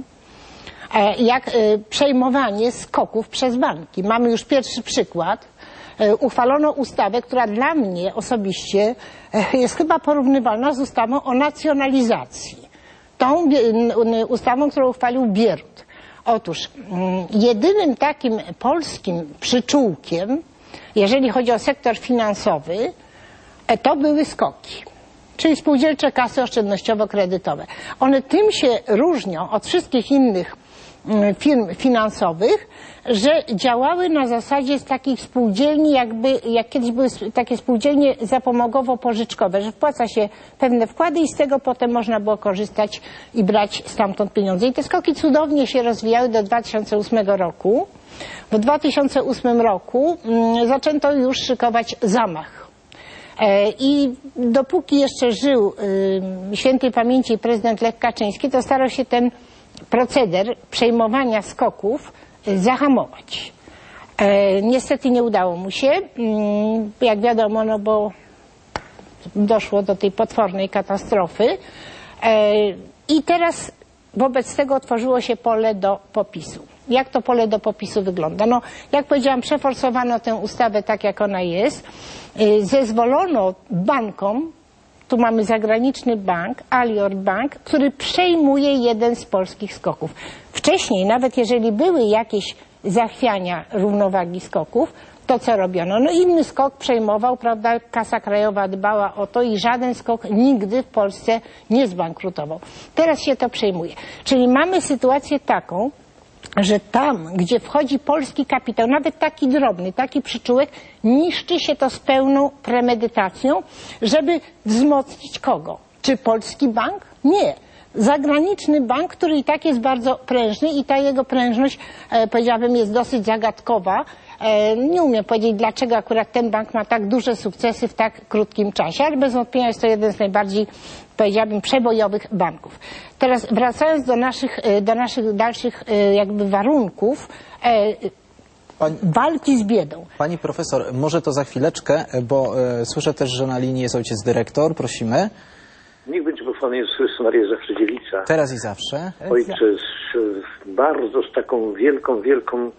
jak przejmowanie skoków przez banki. Mamy już pierwszy przykład. Uchwalono ustawę, która dla mnie osobiście jest chyba porównywalna z ustawą o nacjonalizacji. Tą ustawą, którą uchwalił Bierut. Otóż jedynym takim polskim przyczółkiem jeżeli chodzi o sektor finansowy, to były skoki, czyli spółdzielcze kasy oszczędnościowo-kredytowe. One tym się różnią od wszystkich innych firm finansowych, że działały na zasadzie z takich spółdzielni, jakby, jak kiedyś były takie spółdzielnie zapomogowo-pożyczkowe, że wpłaca się pewne wkłady i z tego potem można było korzystać i brać stamtąd pieniądze. I te skoki cudownie się rozwijały do dwa tysiące ósmego roku. W dwa tysiące ósmym roku mm, zaczęto już szykować zamach. E, I dopóki jeszcze żył y, świętej pamięci prezydent Lech Kaczyński, to starał się ten proceder przejmowania skoków zahamować. E, niestety nie udało mu się, mm, jak wiadomo, no bo doszło do tej potwornej katastrofy. E, I teraz wobec tego otworzyło się pole do popisu. Jak to pole do popisu wygląda? No, jak powiedziałam, przeforsowano tę ustawę tak, jak ona jest. E, zezwolono bankom, tu mamy zagraniczny bank, Alior Bank, który przejmuje jeden z polskich skoków. Wcześniej, nawet jeżeli były jakieś zachwiania równowagi skoków, to co robiono? No inny skok przejmował, prawda, Kasa Krajowa dbała o to i żaden skok nigdy w Polsce nie zbankrutował. Teraz się to przejmuje. Czyli mamy sytuację taką, że tam, gdzie wchodzi polski kapitał, nawet taki drobny, taki przyczółek, niszczy się to z pełną premedytacją, żeby wzmocnić kogo? Czy polski bank? Nie. Zagraniczny bank, który i tak jest bardzo prężny i ta jego prężność, e, powiedziałabym, jest dosyć zagadkowa. E, nie umiem powiedzieć, dlaczego akurat ten bank ma tak duże sukcesy w tak krótkim czasie, ale bez wątpienia jest to jeden z najbardziej, powiedziałabym, przebojowych banków. Teraz wracając do naszych, do naszych dalszych jakby warunków e, Pani, walki z biedą. Pani profesor, może to za chwileczkę, bo e, słyszę też, że na linii jest ojciec dyrektor. Prosimy. Niech będzie pochwalony Jezus Chrystus, Maryja zawsze dziewica. Teraz i zawsze. Ojcze, z, bardzo z taką wielką, wielką e,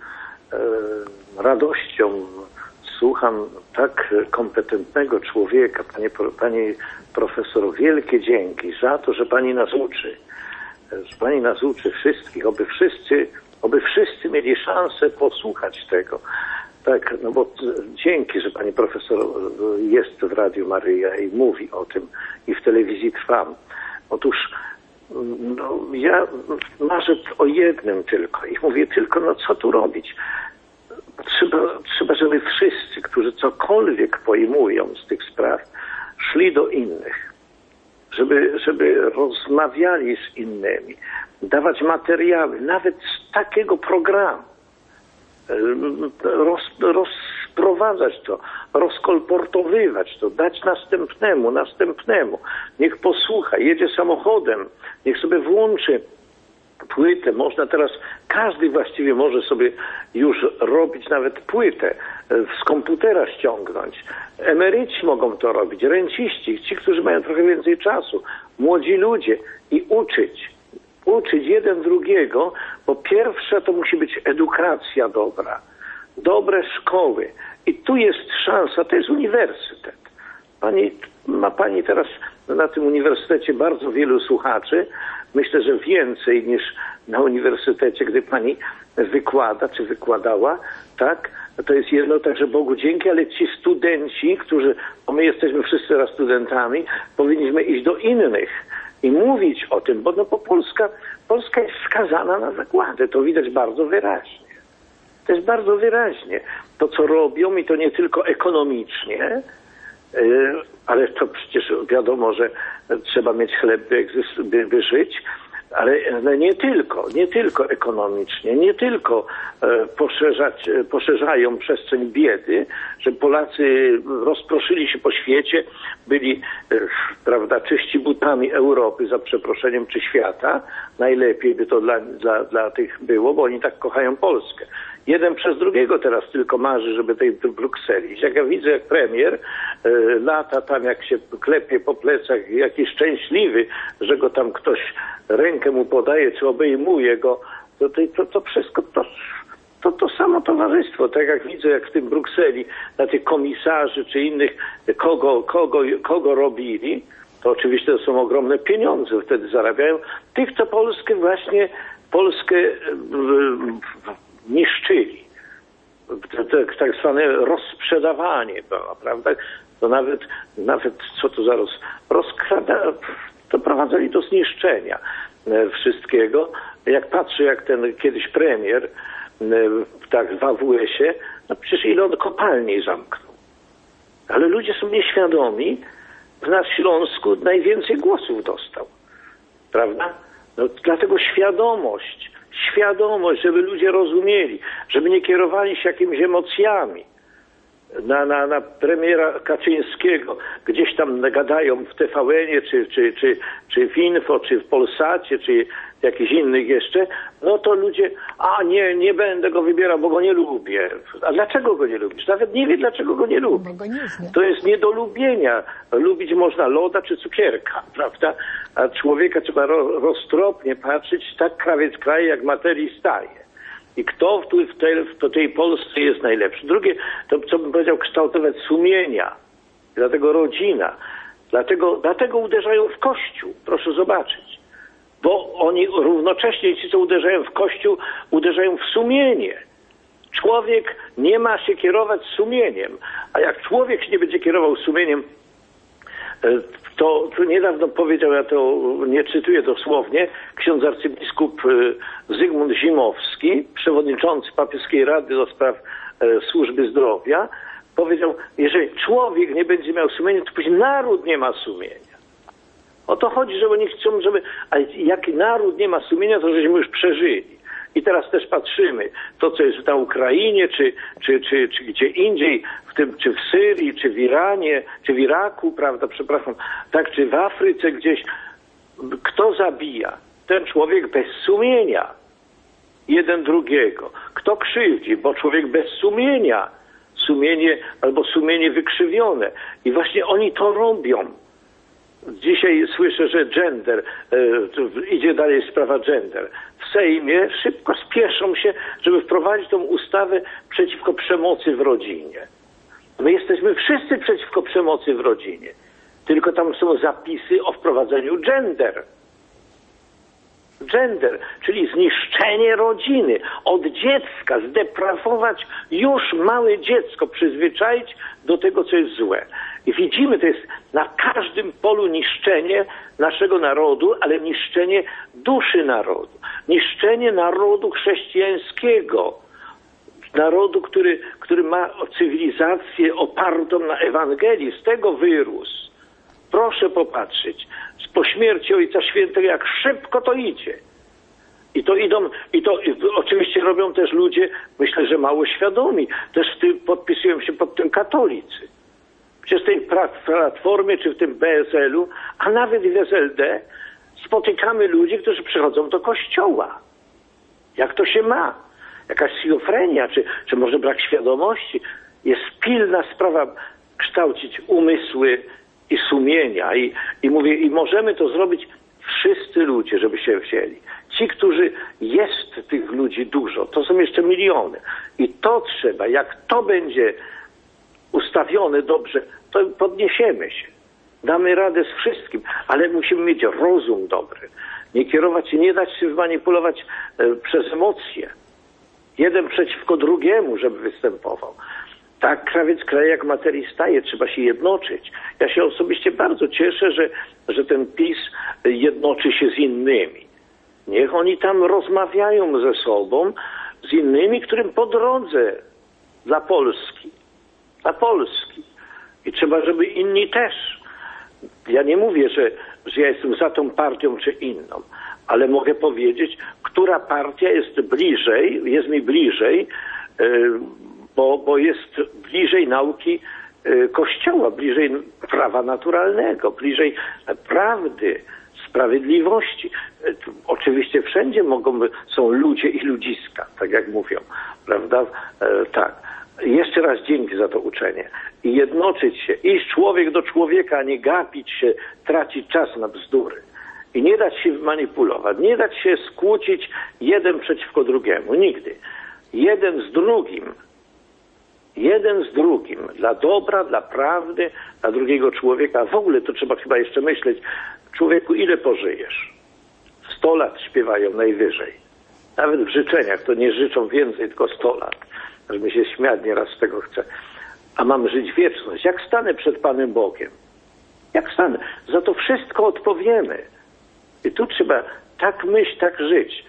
radością słucham tak kompetentnego człowieka, panie, panie profesor, wielkie dzięki za to, że pani nas uczy. Że pani nas uczy wszystkich, oby wszyscy, oby wszyscy mieli szansę posłuchać tego. Tak, no bo dzięki, że pani profesor jest w Radiu Maryja i mówi o tym i w telewizji Trwam. Otóż no, ja marzę o jednym tylko i mówię tylko, no co tu robić? Trzeba, trzeba, żeby wszyscy, którzy cokolwiek pojmują z tych spraw, szli do innych, żeby, żeby rozmawiali z innymi, dawać materiały, nawet z takiego programu, roz, rozprowadzać to, rozkolportowywać to, dać następnemu, następnemu. Niech posłucha, jedzie samochodem, niech sobie włączy płytę. Można teraz, każdy właściwie może sobie już robić nawet płytę, z komputera ściągnąć. Emeryci mogą to robić, renciści, ci, którzy mają trochę więcej czasu, młodzi ludzie i uczyć. Uczyć jeden drugiego, bo pierwsza to musi być edukacja dobra, dobre szkoły. I tu jest szansa, to jest uniwersytet. Pani, ma pani teraz na tym uniwersytecie bardzo wielu słuchaczy. Myślę, że więcej niż na uniwersytecie, gdy pani wykłada, czy wykładała, tak? To jest jedno, także Bogu dzięki, ale ci studenci, którzy, bo my jesteśmy wszyscy teraz studentami, powinniśmy iść do innych i mówić o tym, bo no bo Polska, Polska jest skazana na zagładę, to widać bardzo wyraźnie. To jest bardzo wyraźnie. To, co robią, i to nie tylko ekonomicznie, yy, ale to przecież wiadomo, że trzeba mieć chleb, by, by, by żyć, ale no nie tylko, nie tylko ekonomicznie, nie tylko e, poszerzać, e, poszerzają przestrzeń biedy, że Polacy rozproszyli się po świecie, byli, e, prawda, czyści butami Europy, za przeproszeniem, czy świata. Najlepiej by to dla, dla, dla tych było, bo oni tak kochają Polskę. Jeden przez drugiego teraz tylko marzy, żeby tej do Brukseli. Jak ja widzę, jak premier y, lata tam, jak się klepie po plecach, jakiś szczęśliwy, że go tam ktoś rękę mu podaje, czy obejmuje go, to, to, to wszystko to, to, to samo towarzystwo. Tak jak widzę, jak w tym Brukseli na tych komisarzy, czy innych, kogo, kogo, kogo robili, to oczywiście to są ogromne pieniądze, wtedy zarabiają. Tych, co Polskę właśnie, Polskę y, y, niszczyli. to, to, tak zwane rozsprzedawanie, prawda? To nawet, nawet co to za roz, rozkrada, to prowadzili do zniszczenia wszystkiego. Jak patrzę, jak ten kiedyś premier, tak w A W S-ie, no przecież ile on kopalni zamknął. Ale ludzie są nieświadomi, na Śląsku najwięcej głosów dostał. Prawda? No, dlatego świadomość, świadomość, żeby ludzie rozumieli, żeby nie kierowali się jakimiś emocjami. Na, na, na premiera Kaczyńskiego gdzieś tam gadają w T V N-ie, czy, czy, czy, czy w Info, czy w Polsacie, czy jakichś innych jeszcze, no to ludzie, a nie, nie będę go wybierał, bo go nie lubię. A dlaczego go nie lubisz? Nawet nie wie, dlaczego go nie lubi. To jest nie do lubienia. Lubić można loda czy cukierka, prawda? A człowieka trzeba ro, roztropnie patrzeć, tak krawiec kraje, jak materii staje. I kto w, tu, w, tej, w tej Polsce jest najlepszy. Drugie, to co bym powiedział, kształtować sumienia. Dlatego rodzina. Dlatego, dlatego uderzają w Kościół. Proszę zobaczyć. Bo oni równocześnie, ci co uderzają w Kościół, uderzają w sumienie. Człowiek nie ma się kierować sumieniem. A jak człowiek się nie będzie kierował sumieniem, to, to niedawno powiedział, ja to nie cytuję dosłownie, ksiądz arcybiskup Zygmunt Zimowski, przewodniczący Papieskiej Rady do spraw e, służby zdrowia, powiedział, jeżeli człowiek nie będzie miał sumienia, to później naród nie ma sumienia. O to chodzi, że oni chcą, żeby... A jak naród nie ma sumienia, to żeśmy już przeżyli. I teraz też patrzymy, to co jest na Ukrainie, czy, czy, czy, czy gdzie indziej, w tym, czy w Syrii, czy w Iranie, czy w Iraku, prawda, przepraszam, tak, czy w Afryce gdzieś. Kto zabija? Ten człowiek bez sumienia. Jeden drugiego. Kto krzywdzi? Bo człowiek bez sumienia. Sumienie, albo sumienie wykrzywione. I właśnie oni to robią. Dzisiaj słyszę, że gender, e, idzie dalej sprawa gender. W Sejmie szybko spieszą się, żeby wprowadzić tą ustawę przeciwko przemocy w rodzinie. My jesteśmy wszyscy przeciwko przemocy w rodzinie. Tylko tam są zapisy o wprowadzeniu gender. Gender, czyli zniszczenie rodziny. Od dziecka zdeprawować już małe dziecko, przyzwyczaić do tego, co jest złe. I widzimy, to jest na każdym polu niszczenie naszego narodu, ale niszczenie duszy narodu. Niszczenie narodu chrześcijańskiego. Narodu, który, który ma cywilizację opartą na Ewangelii. Z tego wyrósł. Proszę popatrzeć. Po śmierci Ojca Świętego, jak szybko to idzie. I to idą, i to i oczywiście robią też ludzie, myślę, że mało świadomi. Też w tym, podpisują się pod tym katolicy. Przecież w tej Platformie, czy w tym P S L-u, a nawet w S L D spotykamy ludzi, którzy przychodzą do kościoła. Jak to się ma? Jakaś schizofrenia, czy, czy może brak świadomości? Jest pilna sprawa kształcić umysły i sumienia. I, i mówię, i możemy to zrobić wszyscy ludzie, żeby się wzięli. Ci, którzy jest tych ludzi dużo, to są jeszcze miliony. I to trzeba, jak to będzie ustawione dobrze, to podniesiemy się. Damy radę z wszystkim, ale musimy mieć rozum dobry. Nie kierować się, nie dać się zmanipulować e, przez emocje. Jeden przeciwko drugiemu, żeby występował. Tak krawiec kraje jak materii staje, trzeba się jednoczyć. Ja się osobiście bardzo cieszę, że, że ten PiS jednoczy się z innymi. Niech oni tam rozmawiają ze sobą, z innymi, którym po drodze dla Polski. Dla Polski. I trzeba, żeby inni też. Ja nie mówię, że, że ja jestem za tą partią czy inną, ale mogę powiedzieć, która partia jest bliżej, jest mi bliżej, yy, bo, bo jest bliżej nauki yy, Kościoła, bliżej prawa naturalnego, bliżej prawdy, sprawiedliwości. Yy, oczywiście wszędzie mogą, są ludzie i ludziska, tak jak mówią, prawda? Yy, tak. Jeszcze raz dzięki za to uczenie. I jednoczyć się, iść człowiek do człowieka, a nie gapić się, tracić czas na bzdury. I nie dać się manipulować, nie dać się skłócić jeden przeciwko drugiemu. Nigdy. Jeden z drugim. Jeden z drugim. Dla dobra, dla prawdy, dla drugiego człowieka. W ogóle to trzeba chyba jeszcze myśleć. Człowieku, ile pożyjesz? Sto lat śpiewają najwyżej. Nawet w życzeniach to nie życzą więcej, tylko sto lat. aż mi się śmiać nieraz z tego chce. A mam żyć wieczność. Jak stanę przed Panem Bogiem? Jak stanę? Za to wszystko odpowiemy. I tu trzeba tak myśleć, tak żyć.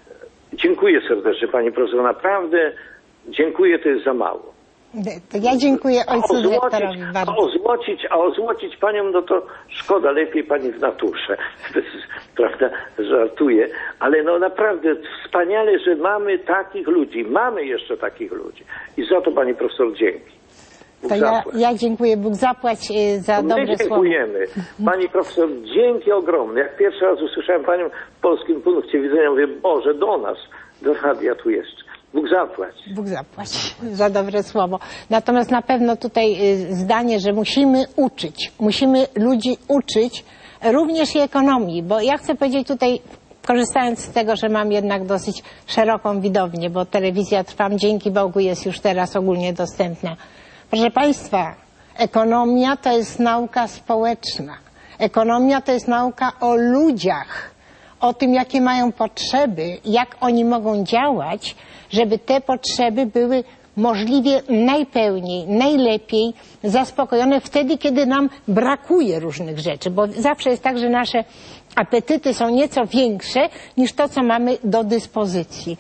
Dziękuję serdecznie, Pani Profesor. Naprawdę dziękuję, to jest za mało. To ja dziękuję ojcu dyrektorowi A bardzo. ozłocić, a ozłocić Panią, no to szkoda, lepiej Pani w naturze. To jest, prawda, żartuję. Ale no naprawdę wspaniale, że mamy takich ludzi. Mamy jeszcze takich ludzi. I za to Pani Profesor dzięki. Bóg To ja, zapłać. ja dziękuję, Bóg zapłać y, za My dobre słowo. dziękujemy. Pani Profesor, dzięki ogromne. Jak pierwszy raz usłyszałem Panią w Polskim Punkcie Widzenia, mówię, Boże, do nas, do radia tu jeszcze. Bóg zapłać. Bóg zapłać za dobre słowo. Natomiast na pewno tutaj y, zdanie, że musimy uczyć, musimy ludzi uczyć również i ekonomii, bo ja chcę powiedzieć tutaj, korzystając z tego, że mam jednak dosyć szeroką widownię, bo telewizja Trwam, dzięki Bogu, jest już teraz ogólnie dostępna. Proszę Państwa, ekonomia to jest nauka społeczna. Ekonomia to jest nauka o ludziach, o tym, jakie mają potrzeby, jak oni mogą działać, żeby te potrzeby były możliwie najpełniej, najlepiej zaspokojone wtedy, kiedy nam brakuje różnych rzeczy, bo zawsze jest tak, że nasze apetyty są nieco większe niż to, co mamy do dyspozycji.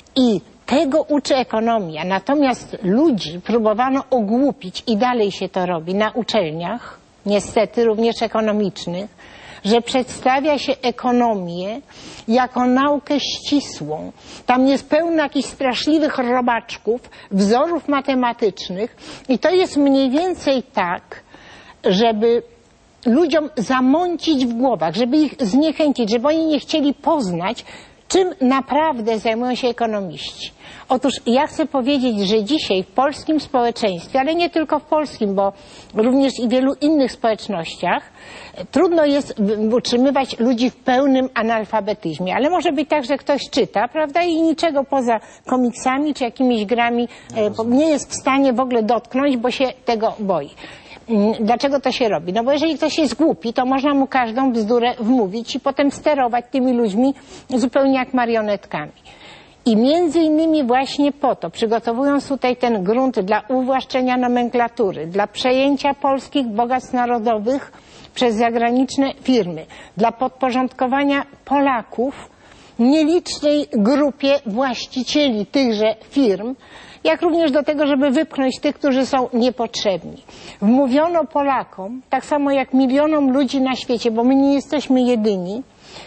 I tego uczy ekonomia. Natomiast ludzi próbowano ogłupić i dalej się to robi na uczelniach, niestety również ekonomicznych, że przedstawia się ekonomię jako naukę ścisłą. Tam jest pełno jakichś straszliwych robaczków, wzorów matematycznych i to jest mniej więcej tak, żeby ludziom zamącić w głowach, żeby ich zniechęcić, żeby oni nie chcieli poznać, czym naprawdę zajmują się ekonomiści. Otóż ja chcę powiedzieć, że dzisiaj w polskim społeczeństwie, ale nie tylko w polskim, bo również i w wielu innych społecznościach, trudno jest utrzymywać ludzi w pełnym analfabetyzmie. Ale może być tak, że ktoś czyta, prawda, i niczego poza komiksami czy jakimiś grami nie jest w stanie w ogóle dotknąć, bo się tego boi. Dlaczego to się robi? No bo jeżeli ktoś jest głupi, to można mu każdą bzdurę wmówić i potem sterować tymi ludźmi zupełnie jak marionetkami. I między innymi właśnie po to, przygotowując tutaj ten grunt dla uwłaszczenia nomenklatury, dla przejęcia polskich bogactw narodowych przez zagraniczne firmy, dla podporządkowania Polaków nielicznej grupie właścicieli tychże firm, jak również do tego, żeby wypchnąć tych, którzy są niepotrzebni. Wmówiono Polakom, tak samo jak milionom ludzi na świecie, bo my nie jesteśmy jedyni,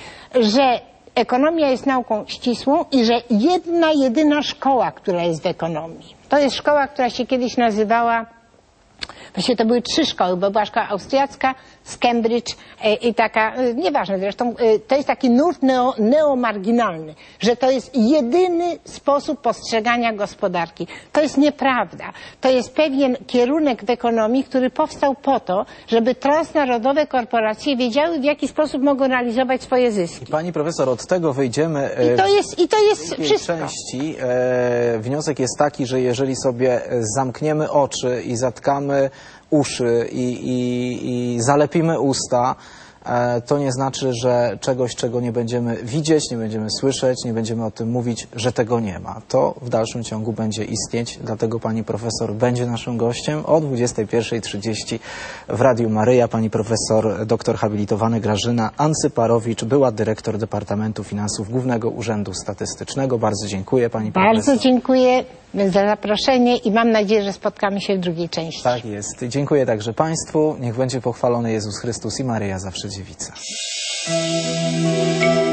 że ekonomia jest nauką ścisłą i że jedna, jedyna szkoła, która jest w ekonomii, to jest szkoła, która się kiedyś nazywała, właściwie to były trzy szkoły, bo była szkoła austriacka, z Cambridge i taka, nieważne zresztą, to jest taki nurt neo, neomarginalny, że to jest jedyny sposób postrzegania gospodarki. To jest nieprawda. To jest pewien kierunek w ekonomii, który powstał po to, żeby transnarodowe korporacje wiedziały, w jaki sposób mogą realizować swoje zyski. Pani profesor, od tego wyjdziemy I to jest, i to jest w wszystko. części. E, wniosek jest taki, że jeżeli sobie zamkniemy oczy i zatkamy uszy i, i, i zalepimy usta, to nie znaczy, że czegoś, czego nie będziemy widzieć, nie będziemy słyszeć, nie będziemy o tym mówić, że tego nie ma. To w dalszym ciągu będzie istnieć, dlatego pani profesor będzie naszym gościem o dwudziestej pierwszej trzydzieści w Radiu Maryja. Pani profesor doktor habilitowany Grażyna Ancyparowicz, była dyrektor Departamentu Finansów Głównego Urzędu Statystycznego. Bardzo dziękuję pani profesor. Bardzo dziękuję za zaproszenie i mam nadzieję, że spotkamy się w drugiej części. Tak jest. Dziękuję także państwu. Niech będzie pochwalony Jezus Chrystus i Maryja zawsze dziewica.